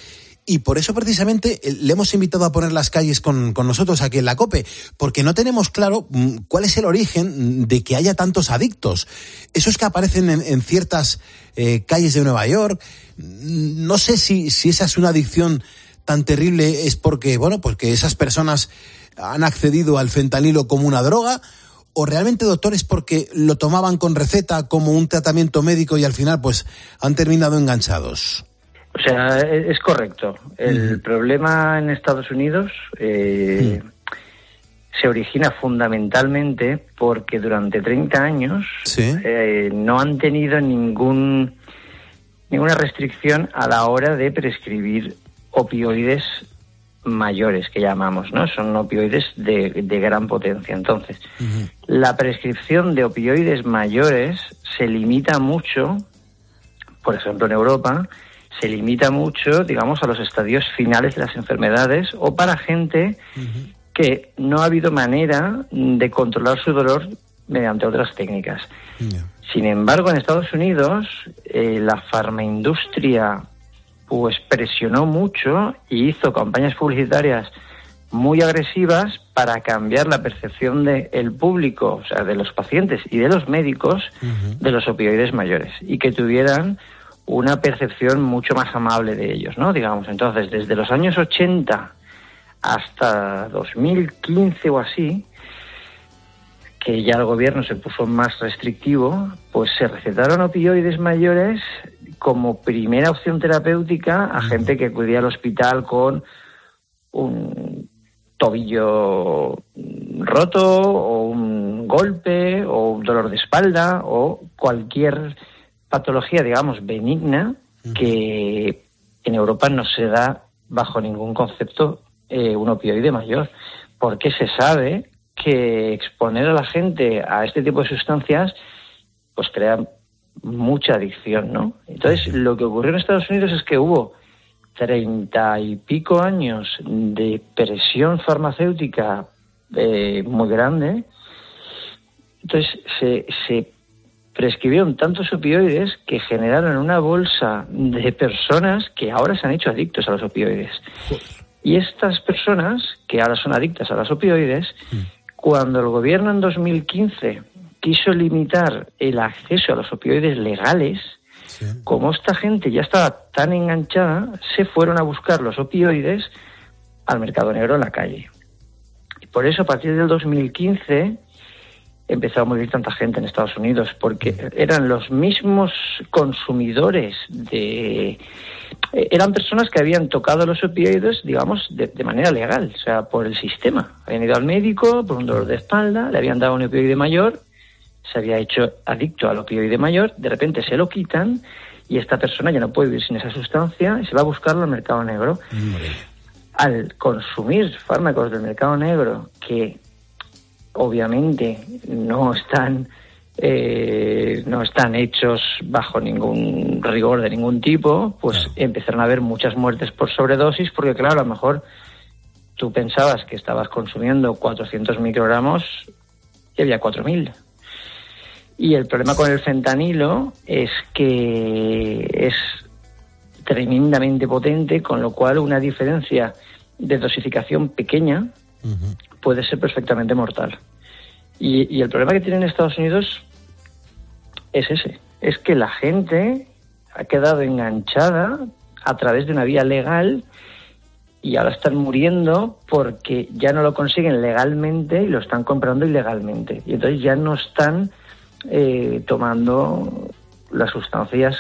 Y por eso precisamente le hemos invitado a poner las calles con nosotros aquí en la COPE, porque no tenemos claro cuál es el origen de que haya tantos adictos. Esos que aparecen en ciertas calles de Nueva York, no sé si esa es una adicción tan terrible, es porque, bueno, pues que esas personas han accedido al fentanilo como una droga, o realmente, doctor, es porque lo tomaban con receta como un tratamiento médico y al final pues han terminado enganchados. O sea, es correcto. El problema en Estados Unidos se origina fundamentalmente porque durante 30 años no han tenido ninguna restricción a la hora de prescribir opioides mayores, que llamamos, ¿no? Son opioides de gran potencia. Entonces, la prescripción de opioides mayores se limita mucho, por ejemplo en Europa, se limita mucho, digamos, a los estadios finales de las enfermedades o para gente que no ha habido manera de controlar su dolor mediante otras técnicas. Sin embargo, en Estados Unidos, la farmaindustria pues presionó mucho y hizo campañas publicitarias muy agresivas para cambiar la percepción del público, o sea, de los pacientes y de los médicos, de los opioides mayores, y que tuvieran una percepción mucho más amable de ellos, ¿no? Digamos, entonces, desde los años 80 hasta 2015 o así, que ya el gobierno se puso más restrictivo, pues se recetaron opioides mayores como primera opción terapéutica a gente que acudía al hospital con un tobillo roto o un golpe o un dolor de espalda o cualquier patología, digamos, benigna, que en Europa no se da bajo ningún concepto un opioide mayor, porque se sabe que exponer a la gente a este tipo de sustancias pues crea mucha adicción, ¿no? Entonces, lo que ocurrió en Estados Unidos es que hubo 30 y pico años de presión farmacéutica muy grande. Entonces, se prescribieron tantos opioides que generaron una bolsa de personas que ahora se han hecho adictos a los opioides. Y estas personas, que ahora son adictas a los opioides, cuando el gobierno en 2015 quiso limitar el acceso a los opioides legales, como esta gente ya estaba tan enganchada, se fueron a buscar los opioides al mercado negro en la calle. Y por eso, a partir del 2015, empezó a morir tanta gente en Estados Unidos, porque eran los mismos consumidores eran personas que habían tocado los opioides, digamos, de manera legal, o sea, por el sistema. Habían ido al médico por un dolor de espalda, le habían dado un opioide mayor, se había hecho adicto al opioide mayor, de repente se lo quitan y esta persona ya no puede vivir sin esa sustancia y se va a buscarlo al mercado negro. Al consumir fármacos del mercado negro que obviamente no están hechos bajo ningún rigor de ningún tipo, pues empezaron a haber muchas muertes por sobredosis, porque claro, a lo mejor tú pensabas que estabas consumiendo 400 microgramos y había 4.000. Y el problema con el fentanilo es que es tremendamente potente, con lo cual una diferencia de dosificación pequeña puede ser perfectamente mortal. Y el problema que tienen Estados Unidos es ese, es que la gente ha quedado enganchada a través de una vía legal y ahora están muriendo porque ya no lo consiguen legalmente y lo están comprando ilegalmente. Y entonces ya no están tomando las sustancias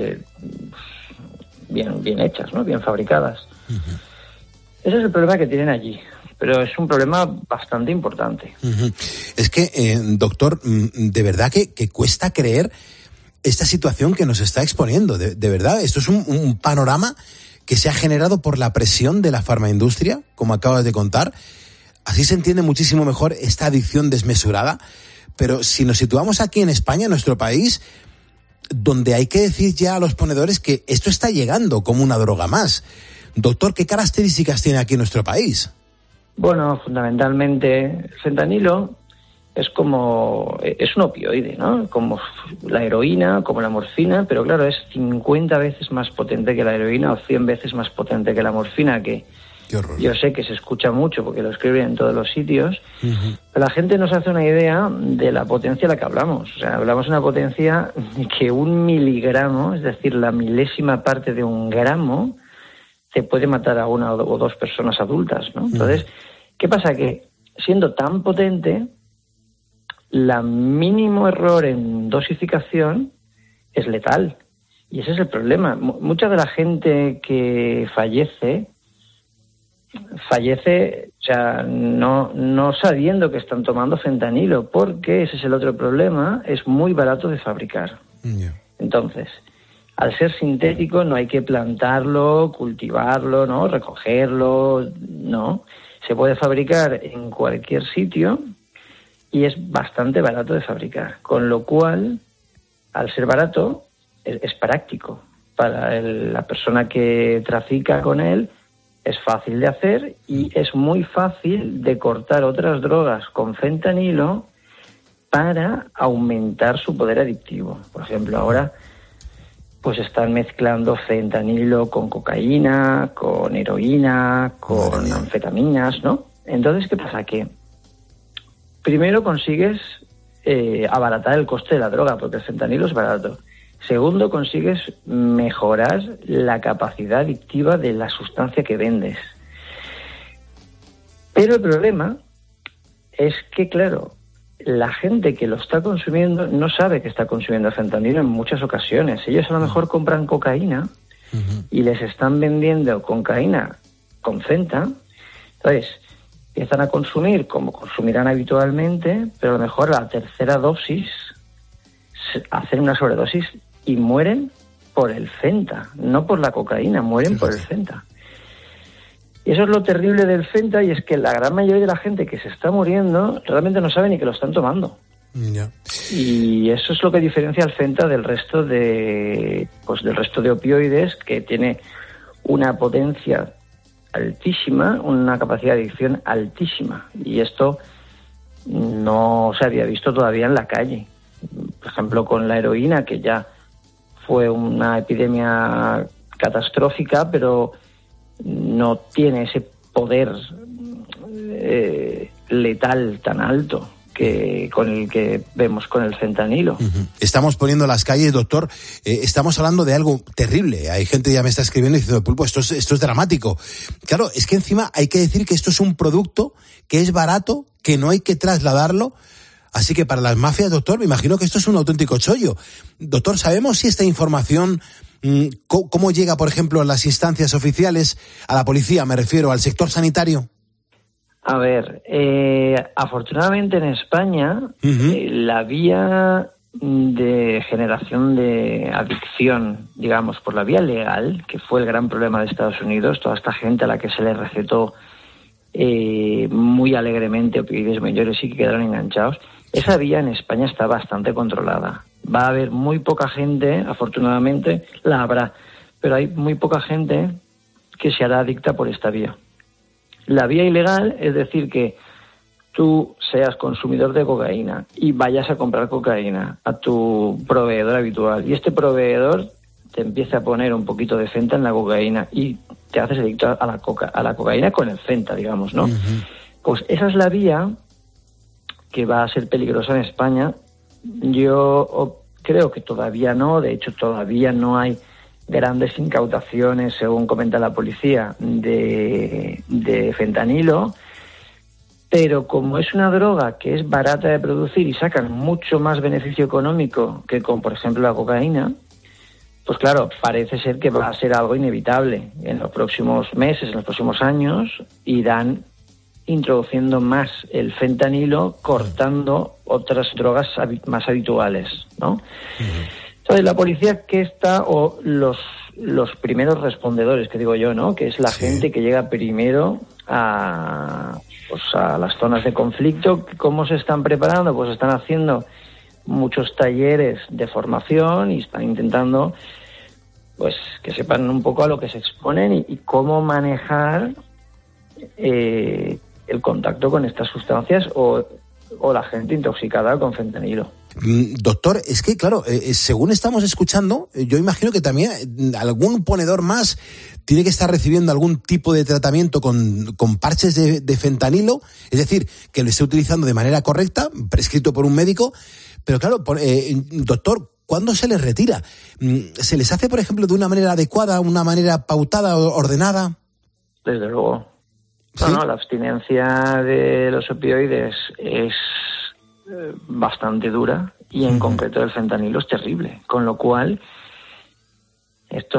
bien hechas, ¿no? Bien fabricadas. Ese es el problema que tienen allí. Pero es un problema bastante importante. Es que, doctor, de verdad que cuesta creer esta situación que nos está exponiendo. De verdad, esto es un panorama que se ha generado por la presión de la farmaindustria, como acabas de contar. Así se entiende muchísimo mejor esta adicción desmesurada. Pero si nos situamos aquí en España, en nuestro país, donde hay que decir ya a los ponedores que esto está llegando como una droga más. Doctor, ¿qué características tiene aquí en nuestro país? Bueno, fundamentalmente el fentanilo es un opioide, ¿no? Como la heroína, como la morfina, pero claro, es 50 veces más potente que la heroína o 100 veces más potente que la morfina, que yo sé que se escucha mucho porque lo escriben en todos los sitios, pero la gente no se hace una idea de la potencia de la que hablamos. O sea, hablamos de una potencia que 1 miligramo, es decir, la milésima parte de 1 gramo, te puede matar a 1 o 2 personas adultas, ¿no? Entonces, ¿qué pasa? Que siendo tan potente, el mínimo error en dosificación es letal. Y ese es el problema. Mucha de la gente que fallece, o sea, no sabiendo que están tomando fentanilo, porque ese es el otro problema, es muy barato de fabricar. Entonces, al ser sintético no hay que plantarlo, cultivarlo, ¿no? Recogerlo, no. Se puede fabricar en cualquier sitio y es bastante barato de fabricar, con lo cual, al ser barato, es práctico. Para la persona que trafica con él, es fácil de hacer y es muy fácil de cortar otras drogas con fentanilo para aumentar su poder adictivo. Por ejemplo, ahora pues están mezclando fentanilo con cocaína, con heroína, con anfetaminas, ¿no? Entonces, ¿qué pasa? Que primero consigues abaratar el coste de la droga, porque el fentanilo es barato. Segundo, consigues mejorar la capacidad adictiva de la sustancia que vendes. Pero el problema es que, claro, la gente que lo está consumiendo no sabe que está consumiendo fentanilo en muchas ocasiones. Ellos a lo mejor compran cocaína y les están vendiendo cocaína con fenta. Entonces, empiezan a consumir como consumirán habitualmente, pero a lo mejor a la tercera dosis hacen una sobredosis y mueren por el fenta, no por la cocaína, mueren por el fenta. Y eso es lo terrible del fenta, y es que la gran mayoría de la gente que se está muriendo realmente no sabe ni que lo están tomando. Y eso es lo que diferencia al fenta del resto de opioides, que tiene una potencia altísima, una capacidad de adicción altísima, y esto no se había visto todavía en la calle. Por ejemplo, con la heroína, que ya fue una epidemia catastrófica, pero no tiene ese poder letal tan alto que con el que vemos con el fentanilo. Estamos poniendo las calles, doctor, estamos hablando de algo terrible. Hay gente que ya me está escribiendo diciendo, Pulpo, esto es dramático. Claro, es que encima hay que decir que esto es un producto que es barato, que no hay que trasladarlo. Así que para las mafias, doctor, me imagino que esto es un auténtico chollo. Doctor, ¿sabemos si esta información, cómo llega, por ejemplo, a las instancias oficiales, a la policía, me refiero, al sector sanitario? A ver, afortunadamente en España, la vía de generación de adicción, digamos, por la vía legal, que fue el gran problema de Estados Unidos, toda esta gente a la que se le recetó muy alegremente opioides mayores y que quedaron enganchados, esa vía en España está bastante controlada. Va a haber muy poca gente, afortunadamente la habrá, pero hay muy poca gente que se hará adicta por esta vía. La vía ilegal, es decir, que tú seas consumidor de cocaína y vayas a comprar cocaína a tu proveedor habitual, y este proveedor te empieza a poner un poquito de fenta en la cocaína y te haces adicto a la cocaína con el fenta, digamos, ¿no? Pues esa es la vía que va a ser peligrosa en España. Yo creo que todavía no, de hecho todavía no hay grandes incautaciones, según comenta la policía, de fentanilo, pero como es una droga que es barata de producir y sacan mucho más beneficio económico que con, por ejemplo, la cocaína, pues claro, parece ser que va a ser algo inevitable. En los próximos meses, en los próximos años, irán introduciendo más el fentanilo, cortando otras drogas más habituales, ¿no? Entonces, la policía que está, o los primeros respondedores, que digo yo, ¿no? Que es la gente que llega primero a las zonas de conflicto. ¿Cómo se están preparando? Pues están haciendo muchos talleres de formación y están intentando, pues, que sepan un poco a lo que se exponen y cómo manejar el contacto con estas sustancias, o o la gente intoxicada con fentanilo. Doctor, es que claro, según estamos escuchando, yo imagino que también algún ponedor más tiene que estar recibiendo algún tipo de tratamiento con parches de fentanilo, es decir, que lo esté utilizando de manera correcta, prescrito por un médico, pero claro, doctor, ¿cuándo se les retira? ¿Se les hace, por ejemplo, de una manera adecuada, una manera pautada o ordenada? Desde luego. ¿Sí? No, la abstinencia de los opioides es bastante dura y en concreto el fentanilo es terrible, con lo cual esto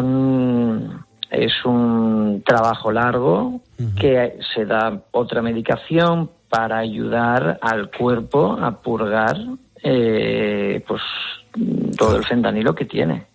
es un trabajo largo que se da otra medicación para ayudar al cuerpo a purgar pues todo el fentanilo que tiene.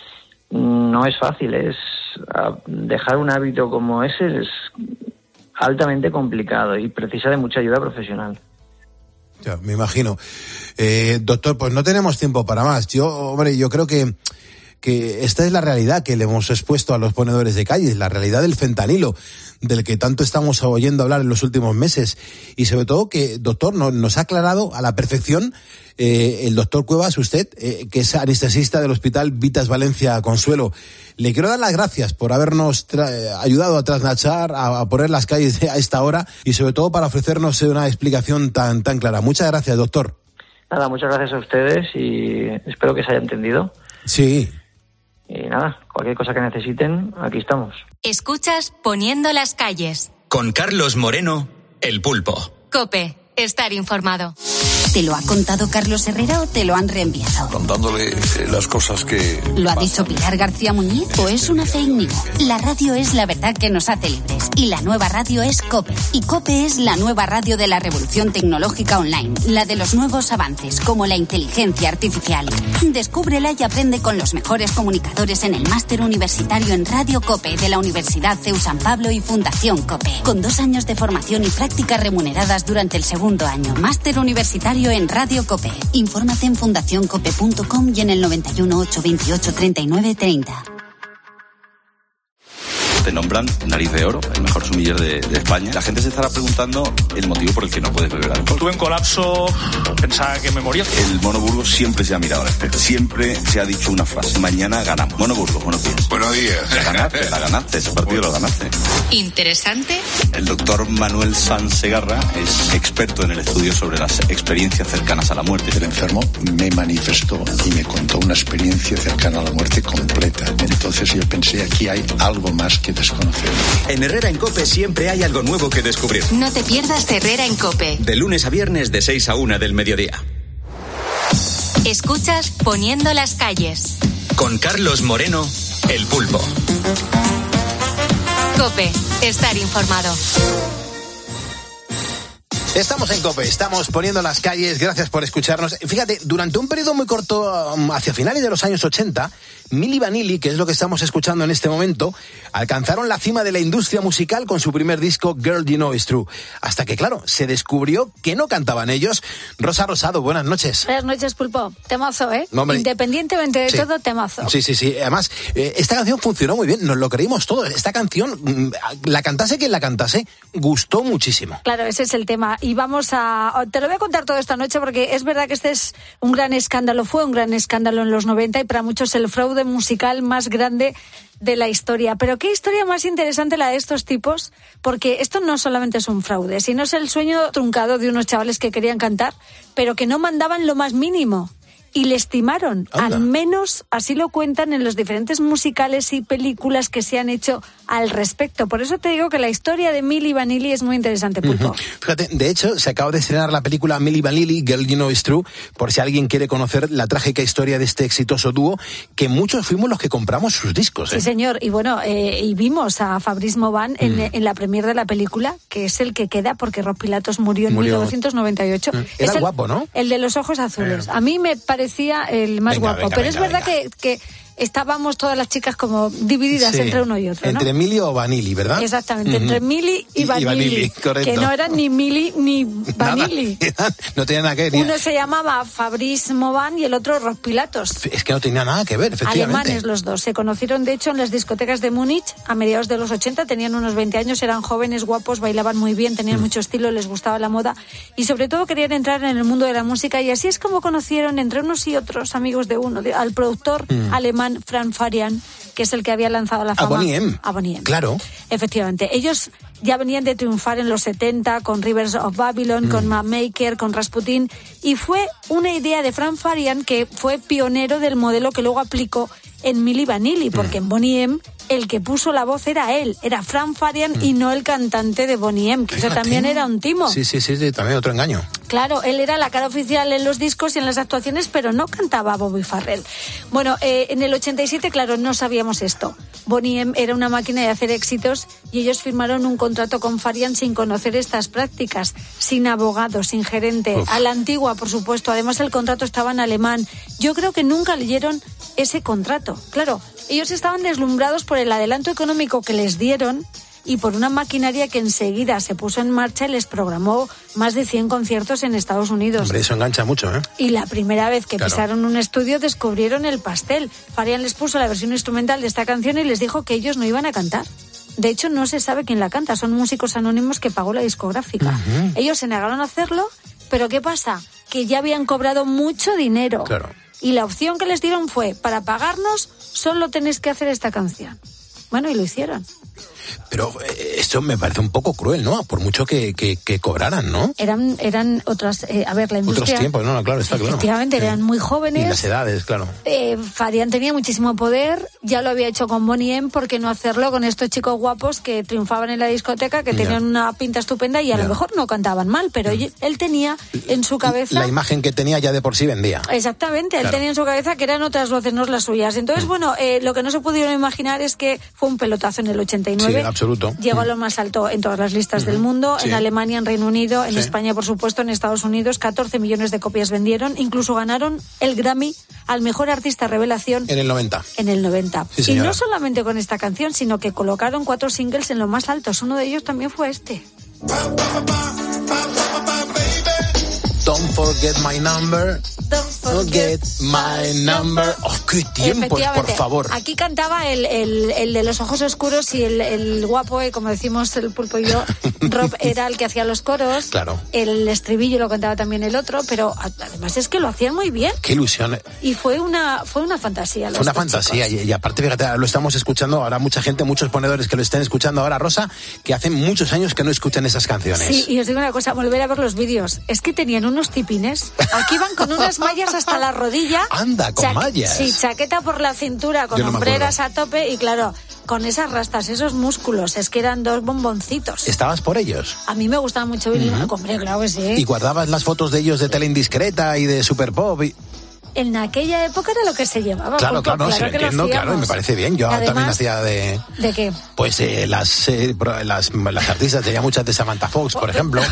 No es fácil, dejar un hábito como ese es altamente complicado y precisa de mucha ayuda profesional. Ya, me imagino. Doctor, pues no tenemos tiempo para más. Yo creo que esta es la realidad que le hemos expuesto a los ponedores de calles, la realidad del fentanilo, del que tanto estamos oyendo hablar en los últimos meses. Y sobre todo que, doctor, nos ha aclarado a la perfección el doctor Cuevas, usted, que es anestesista del Hospital Vitas Valencia Consuelo. Le quiero dar las gracias por habernos ayudado a trasnochar, a poner las calles a esta hora y sobre todo para ofrecernos una explicación tan clara. Muchas gracias, doctor. Nada, muchas gracias a ustedes y espero que se haya entendido. Sí. Y nada, cualquier cosa que necesiten, aquí estamos. Escuchas Poniendo las calles. Con Carlos Moreno, El Pulpo. COPE, estar informado. ¿Te lo ha contado Carlos Herrera o te lo han reenviado? Contándole las cosas que... ¿Lo ha dicho Pilar García Muñiz o es una fake news? La radio es la verdad que nos hace libres y la nueva radio es COPE. Y COPE es la nueva radio de la revolución tecnológica online, la de los nuevos avances como la inteligencia artificial. Descúbrela y aprende con los mejores comunicadores en el máster universitario en Radio COPE de la Universidad CEU San Pablo y Fundación COPE. Con 2 años de formación y prácticas remuneradas durante el segundo año. Máster universitario en Radio COPE. Infórmate en fundacioncope.com y en el 91 828 39 30. Te nombran Nariz de Oro, el mejor sumiller de España. La gente se estará preguntando el motivo por el que no puedes beber alcohol. Tuve un colapso, pensaba que me moría. El Mono Burgos siempre se ha mirado al espejo. Siempre se ha dicho una frase: mañana ganamos. Mono Burgos, buenos días. Buenos días. La ganaste, ese partido lo ganaste. Interesante. El doctor Manuel Sanz Segarra es experto en el estudio sobre las experiencias cercanas a la muerte. El enfermo me manifestó y me contó una experiencia cercana a la muerte completa. Entonces yo pensé, aquí hay algo más que desconocer. En Herrera en COPE siempre hay algo nuevo que descubrir. No te pierdas Herrera en COPE. De lunes a viernes de 6 a 1 del mediodía. Escuchas Poniendo las calles. Con Carlos Moreno, El Pulpo. COPE, estar informado. Estamos en COPE, estamos poniendo las calles, gracias por escucharnos. Fíjate, durante un periodo muy corto, hacia finales de los años 80, Milli Vanilli, que es lo que estamos escuchando en este momento, alcanzaron la cima de la industria musical con su primer disco Girl You Know It's True. Hasta que, claro, se descubrió que no cantaban ellos. Rosa Rosado, buenas noches. Buenas noches, Pulpo. Temazo, ¿eh? No, hombre, independientemente de todo, temazo. Sí. Además, esta canción funcionó muy bien, nos lo creímos todos. Esta canción, la cantase quien la cantase, gustó muchísimo. Claro, ese es el tema. Y vamos te lo voy a contar todo esta noche porque es verdad que este es un gran escándalo, fue un gran escándalo en los 90 y para muchos el fraude musical más grande de la historia. Pero qué historia más interesante la de estos tipos, porque esto no solamente es un fraude, sino es el sueño truncado de unos chavales que querían cantar, pero que no mandaban lo más mínimo. Y le estimaron, al menos así lo cuentan en los diferentes musicales y películas que se han hecho al respecto. Por eso te digo que la historia de Milli Vanilli es muy interesante, Pulpo. Fíjate, de hecho, se acaba de estrenar la película Milli Vanilli, Girl You Know It's True, por si alguien quiere conocer la trágica historia de este exitoso dúo, que muchos fuimos los que compramos sus discos. Sí, señor, y bueno, y vimos a Fabrice Moban en la premier de la película, que es el que queda porque Rob Pilatos murió en 1998. Era guapo, ¿no? El de los ojos azules. A mí me parecía el más guapo, pero es verdad que estábamos todas las chicas como divididas entre uno y otro, ¿no? Entre Mili o Vanilli, ¿verdad? Exactamente, entre Mili y Vanilli, correcto. que no eran ni Mili ni Vanilli. No tenía nada que ver. Uno se llamaba Fabrice Moban y el otro Rock Pilatos. Es que no tenía nada que ver, efectivamente. Alemanes los dos. Se conocieron, de hecho, en las discotecas de Múnich a mediados de los 80. Tenían unos 20 años, eran jóvenes, guapos, bailaban muy bien, tenían mucho estilo, les gustaba la moda y sobre todo querían entrar en el mundo de la música, y así es como conocieron entre unos y otros amigos de uno, al productor alemán Frank Farian, que es el que había lanzado la fama. A Boney M. Claro. Efectivamente. Ellos ya venían de triunfar en los 70 con Rivers of Babylon, con Mapmaker, con Rasputin, y fue una idea de Frank Farian, que fue pionero del modelo que luego aplicó en Milli Vanilli, porque en Boney M el que puso la voz era él, era Frank Farian y no el cantante de Boney M, que eso también era un timo. Sí, también otro engaño. Claro, él era la cara oficial en los discos y en las actuaciones, pero no cantaba Bobby Farrell. Bueno, en el 87, claro, no sabíamos esto. Boney M era una máquina de hacer éxitos y ellos firmaron un contrato con Farian sin conocer estas prácticas, sin abogado, sin gerente, a la antigua, por supuesto. Además, el contrato estaba en alemán. Yo creo que nunca leyeron ese contrato. Claro, ellos estaban deslumbrados por el adelanto económico que les dieron y por una maquinaria que enseguida se puso en marcha y les programó más de 100 conciertos en Estados Unidos. Hombre, eso engancha mucho, ¿eh? Y la primera vez que pisaron un estudio descubrieron el pastel. Farian les puso la versión instrumental de esta canción y les dijo que ellos no iban a cantar. De hecho, no se sabe quién la canta, son músicos anónimos que pagó la discográfica. Ellos se negaron a hacerlo, pero ¿qué pasa? Que ya habían cobrado mucho dinero. Claro. Y la opción que les dieron fue, para pagarnos, solo tenéis que hacer esta canción. Bueno, y lo hicieron. Pero esto me parece un poco cruel, ¿no? Por mucho que cobraran, ¿no? Eran otras... a ver, la industria... Otros tiempos, no, claro, está claro. Efectivamente, eran muy jóvenes. Y las edades, claro. Farian tenía muchísimo poder, ya lo había hecho con Boney M, ¿por qué no hacerlo con estos chicos guapos que triunfaban en la discoteca, que tenían una pinta estupenda y a lo mejor no cantaban mal, pero él tenía en su cabeza... La imagen que tenía ya de por sí vendía. Exactamente, él tenía en su cabeza que eran otras voces, no las suyas. Entonces, bueno, lo que no se pudieron imaginar es que fue un pelotazo en el 89. Sí, absoluto. Llegó a lo más alto en todas las listas del mundo, en Alemania, en Reino Unido, en España, por supuesto, en Estados Unidos. 14 millones de copias vendieron, incluso ganaron el Grammy al mejor artista revelación. En el 90. En el 90. Sí, y no solamente con esta canción, sino que colocaron 4 singles en lo más altos. Uno de ellos también fue este. Don't forget my number. Don't forget my number. ¡Oh, qué tiempos, por favor! Aquí cantaba el de los ojos oscuros y el guapo, como decimos el Pulpo y yo, Rob era el que hacía los coros. Claro. El estribillo lo cantaba también el otro, pero además es que lo hacían muy bien. ¡Qué ilusión! Y fue una fantasía. Fue una fantasía y aparte, fíjate, lo estamos escuchando ahora, mucha gente, muchos ponedores que lo estén escuchando ahora, Rosa, que hace muchos años que no escuchan esas canciones. Sí, y os digo una cosa, volver a ver los vídeos. Es que tenían unos tipines. Aquí van con unas mallas hasta la rodilla. Anda, con mallas. Sí, chaqueta por la cintura, con hombreras a tope y claro, con esas rastas, esos músculos, es que eran 2 bomboncitos. ¿Estabas por ellos? A mí me gustaba mucho Billy Mac, hombre, claro que sí. ¿Y guardabas las fotos de ellos de Tele Indiscreta y de Super Pop? En aquella época era lo que se llevaba. Claro, claro, no, sí, lo entiendo, claro, y me parece bien. Yo además, también hacía de... ¿De qué? Pues las artistas, tenía muchas de Samantha Fox, por ejemplo.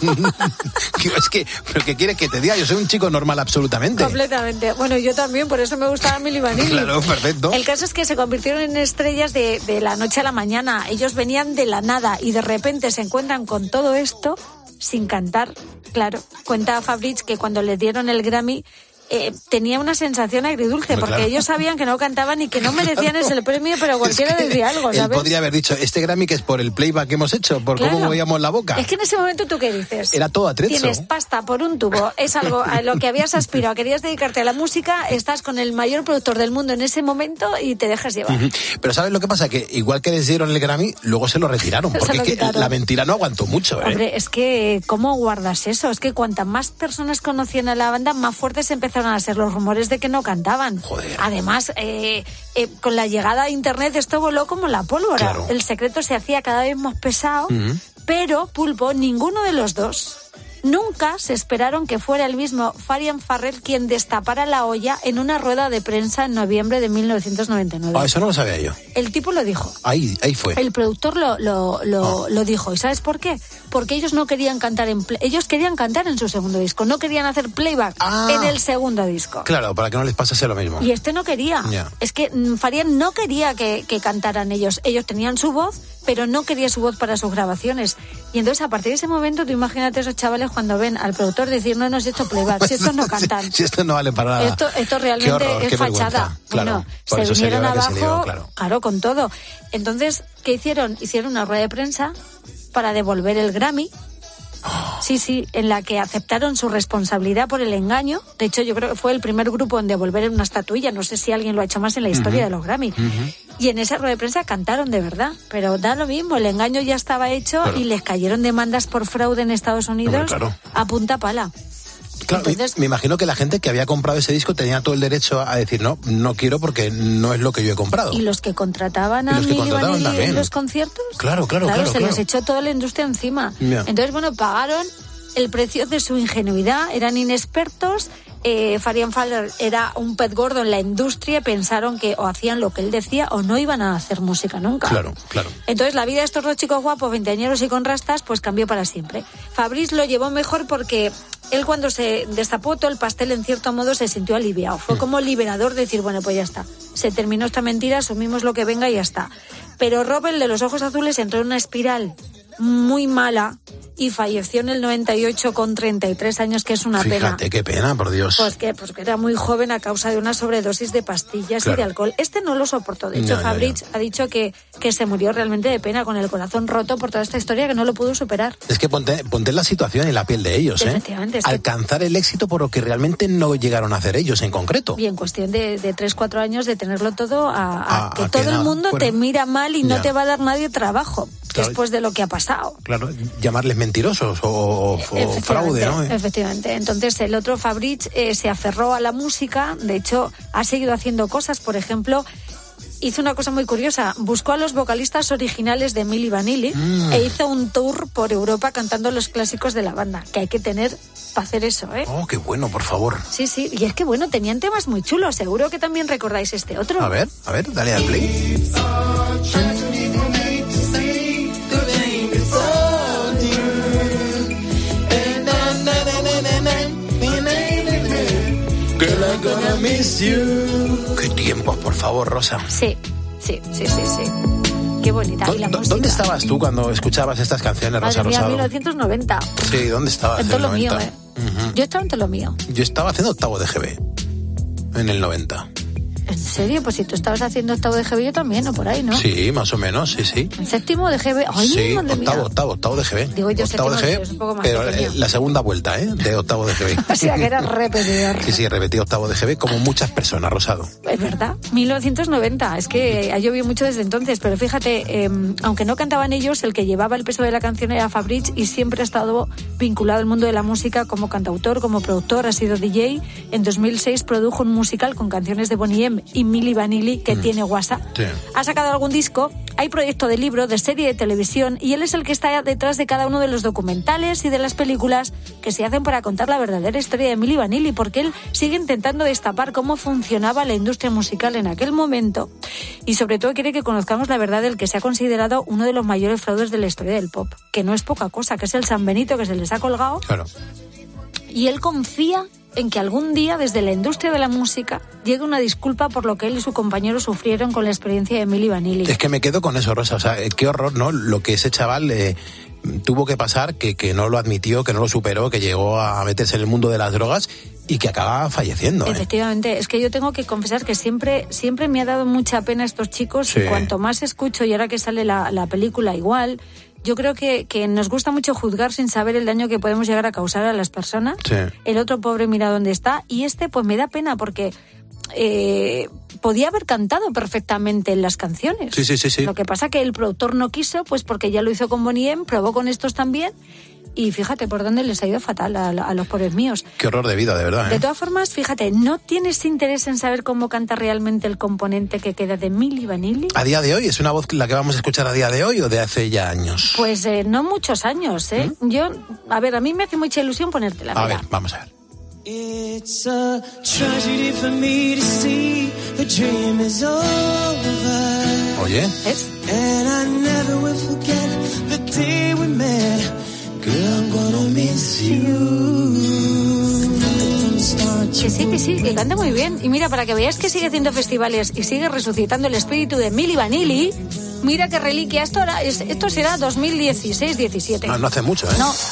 Es que, ¿pero qué quieres que te diga? Yo soy un chico normal absolutamente. Completamente. Bueno, yo también, por eso me gustaba Milli Vanilli. Claro, perfecto. El caso es que se convirtieron en estrellas de la noche a la mañana. Ellos venían de la nada y de repente se encuentran con todo esto sin cantar. Claro, cuenta Fabrice que cuando le dieron el Grammy tenía una sensación agridulce, porque claro, ellos sabían que no cantaban y que no merecían ese premio, pero cualquiera decía algo, ¿sabes? Él podría haber dicho, este Grammy que es por el playback que hemos hecho, por cómo movíamos la boca. Es que en ese momento, ¿tú qué dices? Era todo atrezo. Tienes pasta por un tubo, es algo a lo que habías aspirado, querías dedicarte a la música, estás con el mayor productor del mundo en ese momento y te dejas llevar. Pero ¿sabes lo que pasa? Que igual que les dieron el Grammy, luego se lo retiraron, porque es que la mentira no aguantó mucho, ¿eh? Hombre, es que, ¿cómo guardas eso? Es que cuantas más personas conocían a la banda, más fuertes empezaron a ser los rumores de que no cantaban. Joder. Además, con la llegada de Internet esto voló como la pólvora. Claro. El secreto se hacía cada vez más pesado, pero, Pulpo, ninguno de los dos Nunca se esperaron que fuera el mismo Farian Farrell quien destapara la olla en una rueda de prensa en noviembre de 1999. Eso no lo sabía yo. El tipo lo dijo. Ahí fue. El productor lo dijo. ¿Y sabes por qué? Porque ellos no querían cantar ellos querían cantar en su segundo disco, no querían hacer playback en el segundo disco. Claro, para que no les pasase lo mismo. Y este no quería. Yeah. Es que Farian no quería que cantaran ellos. Ellos tenían su voz, pero no quería su voz para sus grabaciones. Y entonces, a partir de ese momento, tú imagínate a esos chavales cuando ven al productor decir, no hemos hecho playback, si estos no cantan. Si estos no valen para nada. Esto realmente horror, es fachada. Claro, bueno, se vinieron abajo, claro, con todo. Entonces, ¿qué hicieron? Hicieron una rueda de prensa para devolver el Grammy. Sí, en la que aceptaron su responsabilidad por el engaño. De hecho, yo creo que fue el primer grupo en devolver una estatuilla. No sé si alguien lo ha hecho más en la historia de los Grammy. Y en esa rueda de prensa cantaron de verdad. Pero da lo mismo, el engaño ya estaba hecho y les cayeron demandas por fraude en Estados Unidos a punta pala. Claro, entonces, me imagino que la gente que había comprado ese disco tenía todo el derecho a decir no quiero porque no es lo que yo he comprado. Y los que contrataban a Milli Vanilli en los conciertos, claro, se les echó toda la industria encima. Yeah. Entonces, pagaron el precio de su ingenuidad, eran inexpertos. Farian Farrell era un pez gordo en la industria, pensaron que o hacían lo que él decía o no iban a hacer música nunca. Claro. Entonces la vida de estos dos chicos guapos, veinteañeros y con rastas, pues cambió para siempre. Fabrice lo llevó mejor porque él, cuando se destapó todo el pastel, en cierto modo se sintió aliviado. Fue como liberador decir, bueno, pues ya está, se terminó esta mentira, asumimos lo que venga y ya está. Pero Robert, de los ojos azules, entró en una espiral muy mala y falleció en el 98 con 33 años, que es una pena. Fíjate, qué pena, por Dios. Pues que era muy joven a causa de una sobredosis de pastillas y de alcohol. Este no lo soportó. De hecho, Fabrice ha dicho que se murió realmente de pena, con el corazón roto por toda esta historia, que no lo pudo superar. Es que ponte en la situación y la piel de ellos, Efectivamente, alcanzar el éxito por lo que realmente no llegaron a hacer ellos en concreto. Y en cuestión de 3-4 años de tenerlo todo, a que todo el mundo te mira mal y no te va a dar nadie trabajo después de lo que ha pasado. Claro, llamarles mentirosos o fraude, ¿no? Efectivamente. Entonces el otro, Fabrice, se aferró a la música. De hecho, ha seguido haciendo cosas. Por ejemplo, hizo una cosa muy curiosa. Buscó a los vocalistas originales de Milli Vanilli e hizo un tour por Europa cantando los clásicos de la banda, que hay que tener para hacer eso, Oh, qué bueno, por favor. Sí, y es que tenían temas muy chulos. Seguro que también recordáis este otro. A ver, dale al play. Qué tiempos, por favor, Rosa. Sí. Qué bonita. ¿Dónde estabas tú cuando escuchabas estas canciones, Rosa Rosado? 1990. Sí, ¿dónde estabas? En todo lo mío, Yo estaba en todo lo mío. Yo estaba haciendo octavo de GB en el 90. ¿En serio? Pues si tú estabas haciendo octavo de GB, yo también, ¿no? Por ahí, ¿no? Sí, más o menos, sí. ¿En séptimo de GB? ¡Ay, sí, madre mía! octavo de GB. Digo yo octavo séptimo, de GB, es un poco más pero pequeño. la segunda vuelta, de octavo de GB. O sea, que era repetidor. Sí, repetí octavo de GB como muchas personas, Rosado. Es verdad, 1990. Es que ha llovido mucho desde entonces, pero fíjate, aunque no cantaban ellos, el que llevaba el peso de la canción era Fabrice, y siempre ha estado vinculado al mundo de la música como cantautor, como productor, ha sido DJ. En 2006 produjo un musical con canciones de Boney M y Milli Vanilli, que tiene WhatsApp. Sí. Ha sacado algún disco, hay proyecto de libro, de serie de televisión, y él es el que está detrás de cada uno de los documentales y de las películas que se hacen para contar la verdadera historia de Milli Vanilli, porque él sigue intentando destapar cómo funcionaba la industria musical en aquel momento, y sobre todo quiere que conozcamos la verdad del que se ha considerado uno de los mayores fraudes de la historia del pop, que no es poca cosa, que es el San Benito, que se les ha colgado. Claro. Y él confía en que algún día desde la industria de la música llegue una disculpa por lo que él y su compañero sufrieron con la experiencia de Milli Vanilli. Es que me quedo con eso, Rosa. O sea, qué horror, ¿no? Lo que ese chaval tuvo que pasar, que no lo admitió, que no lo superó, que llegó a meterse en el mundo de las drogas y que acaba falleciendo. Efectivamente, es que yo tengo que confesar que siempre me ha dado mucha pena estos chicos, sí. Y cuanto más escucho, y ahora que sale la película igual, yo creo que nos gusta mucho juzgar sin saber el daño que podemos llegar a causar a las personas. Sí. El otro pobre mira dónde está, y pues me da pena porque podía haber cantado perfectamente en las canciones. Sí. Lo que pasa que el productor no quiso, pues porque ya lo hizo con Boney M, probó con estos también, y fíjate por dónde les ha ido fatal a los pobres míos. Qué horror de vida, de verdad. De todas formas, fíjate, ¿no tienes interés en saber cómo canta realmente el componente que queda de Milli Vanilli? ¿A día de hoy? ¿Es una voz la que vamos a escuchar a día de hoy o de hace ya años? Pues no muchos años, ¿eh? A mí me hace mucha ilusión ponértela. A ver, vamos a ver. It's a tragedy for me to see the dream is over. Oye. And I never will forget the day we met. Girl, I'm gonna miss you. Que sí, que canta muy bien. Y mira, para que veáis que sigue haciendo festivales y sigue resucitando el espíritu de Milli Vanilli, mira qué reliquia. Esto será 2016-17. No hace mucho, ¿eh? No.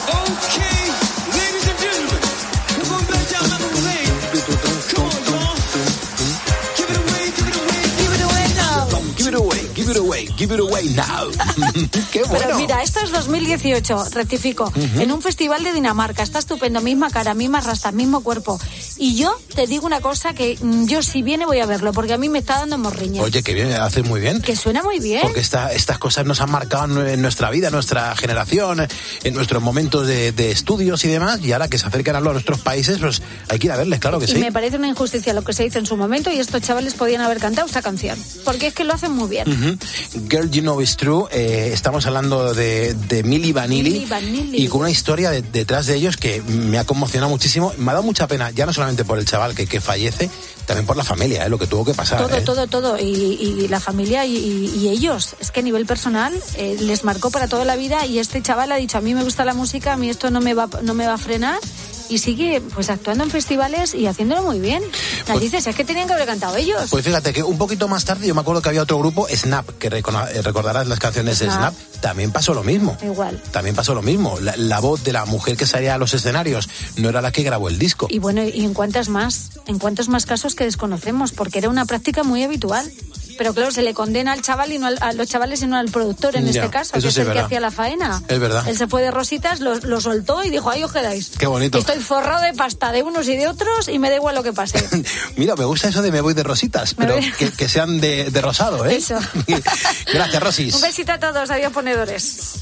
Give it away now. Qué bueno. Pero mira, esto es 2018, rectifico, en un festival de Dinamarca. Está estupendo, misma cara, mismas rastas, mismo cuerpo. Y yo te digo una cosa, que yo si viene voy a verlo, porque a mí me está dando morriña. Oye, que bien, hace muy bien. Que suena muy bien. Porque estas cosas nos han marcado en nuestra vida, en nuestra generación, en nuestros momentos de estudios y demás, y ahora que se acercan a nuestros países, pues hay que ir a verles, claro que sí. Y me parece una injusticia lo que se hizo en su momento, y estos chavales podían haber cantado esta canción, porque es que lo hacen muy bien. Girl, You Know It's True, estamos hablando de Milli Vanilli, y con una historia detrás de ellos que me ha conmocionado muchísimo. Me ha dado mucha pena, ya no solamente por el chaval que fallece, también por la familia, lo que tuvo que pasar. Todo, y la familia y ellos, es que a nivel personal les marcó para toda la vida, y este chaval ha dicho, a mí me gusta la música, a mí esto no me va a frenar, y sigue pues actuando en festivales y haciéndolo muy bien. Dices, es que tenían que haber cantado ellos. Pues fíjate que un poquito más tarde yo me acuerdo que había otro grupo, Snap, que recordarás las canciones de Snap, también pasó lo mismo. Igual. También pasó lo mismo. La voz de la mujer que salía a los escenarios no era la que grabó el disco. Y bueno, ¿y en cuántos más casos que desconocemos? Porque era una práctica muy habitual. Pero claro, se le condena al chaval y no a los chavales y no al productor en este caso, que es el que hacía la faena. Es verdad. Él se fue de rositas, lo soltó y dijo, ahí os quedáis. Qué bonito. Estoy forrado de pasta de unos y de otros y me da igual lo que pase. Mira, me gusta eso de me voy de rositas, pero que sean de rosado, ¿eh? Eso. Gracias, Rosis. Un besito a todos, adiós ponedores.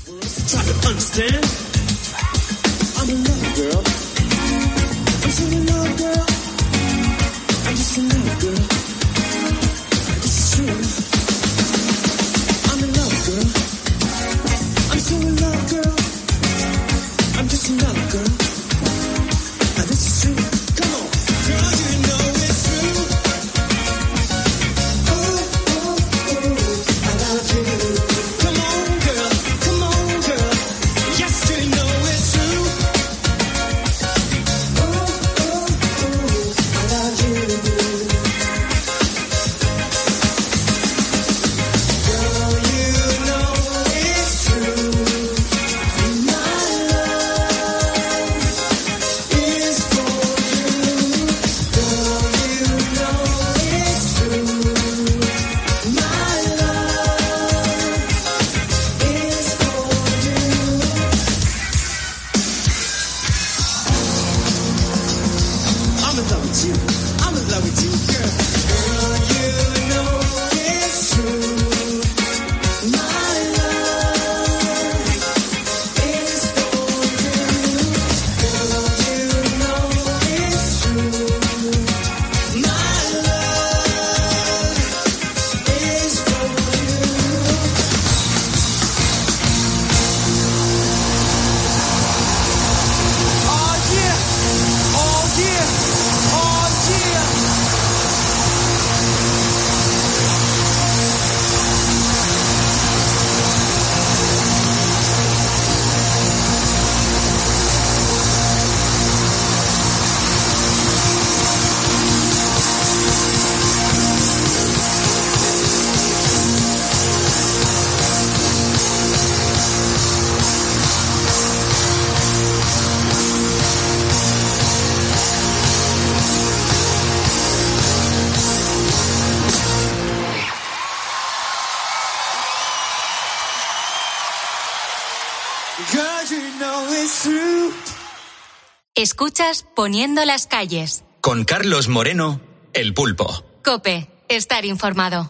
Escuchas Poniendo las calles. Con Carlos Moreno, El Pulpo. COPE, estar informado.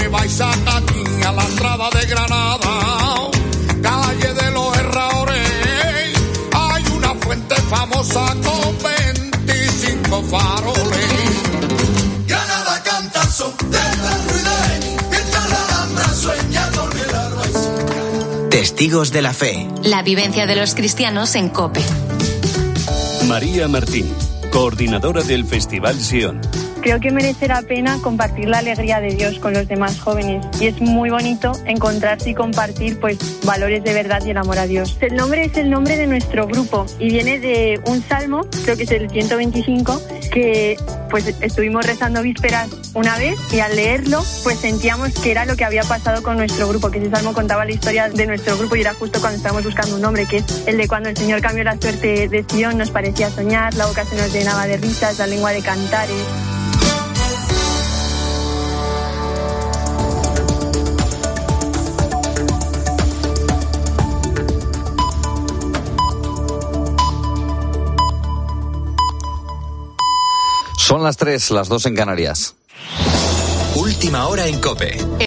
Nueva y Zacatí, a la entrada de Granada, calle de los Herradores, hay una fuente famosa con 25 faroles. Granada canta el son de la Ruideni, mientras la Alhambra sueña con el Arraiz. Testigos de la fe. La vivencia de los cristianos en COPE. María Martín, coordinadora del Festival Sion. Creo que merece la pena compartir la alegría de Dios con los demás jóvenes y es muy bonito encontrarse y compartir pues valores de verdad y el amor a Dios. El nombre es el nombre de nuestro grupo y viene de un salmo, creo que es el 125, que pues estuvimos rezando vísperas una vez y al leerlo pues sentíamos que era lo que había pasado con nuestro grupo, que ese salmo contaba la historia de nuestro grupo y era justo cuando estábamos buscando un nombre, que es el de cuando el Señor cambió la suerte de Sion, nos parecía soñar, la boca se nos llenaba de risas, la lengua de cantares. Son las 3, las 2 en Canarias. Última hora en COPE.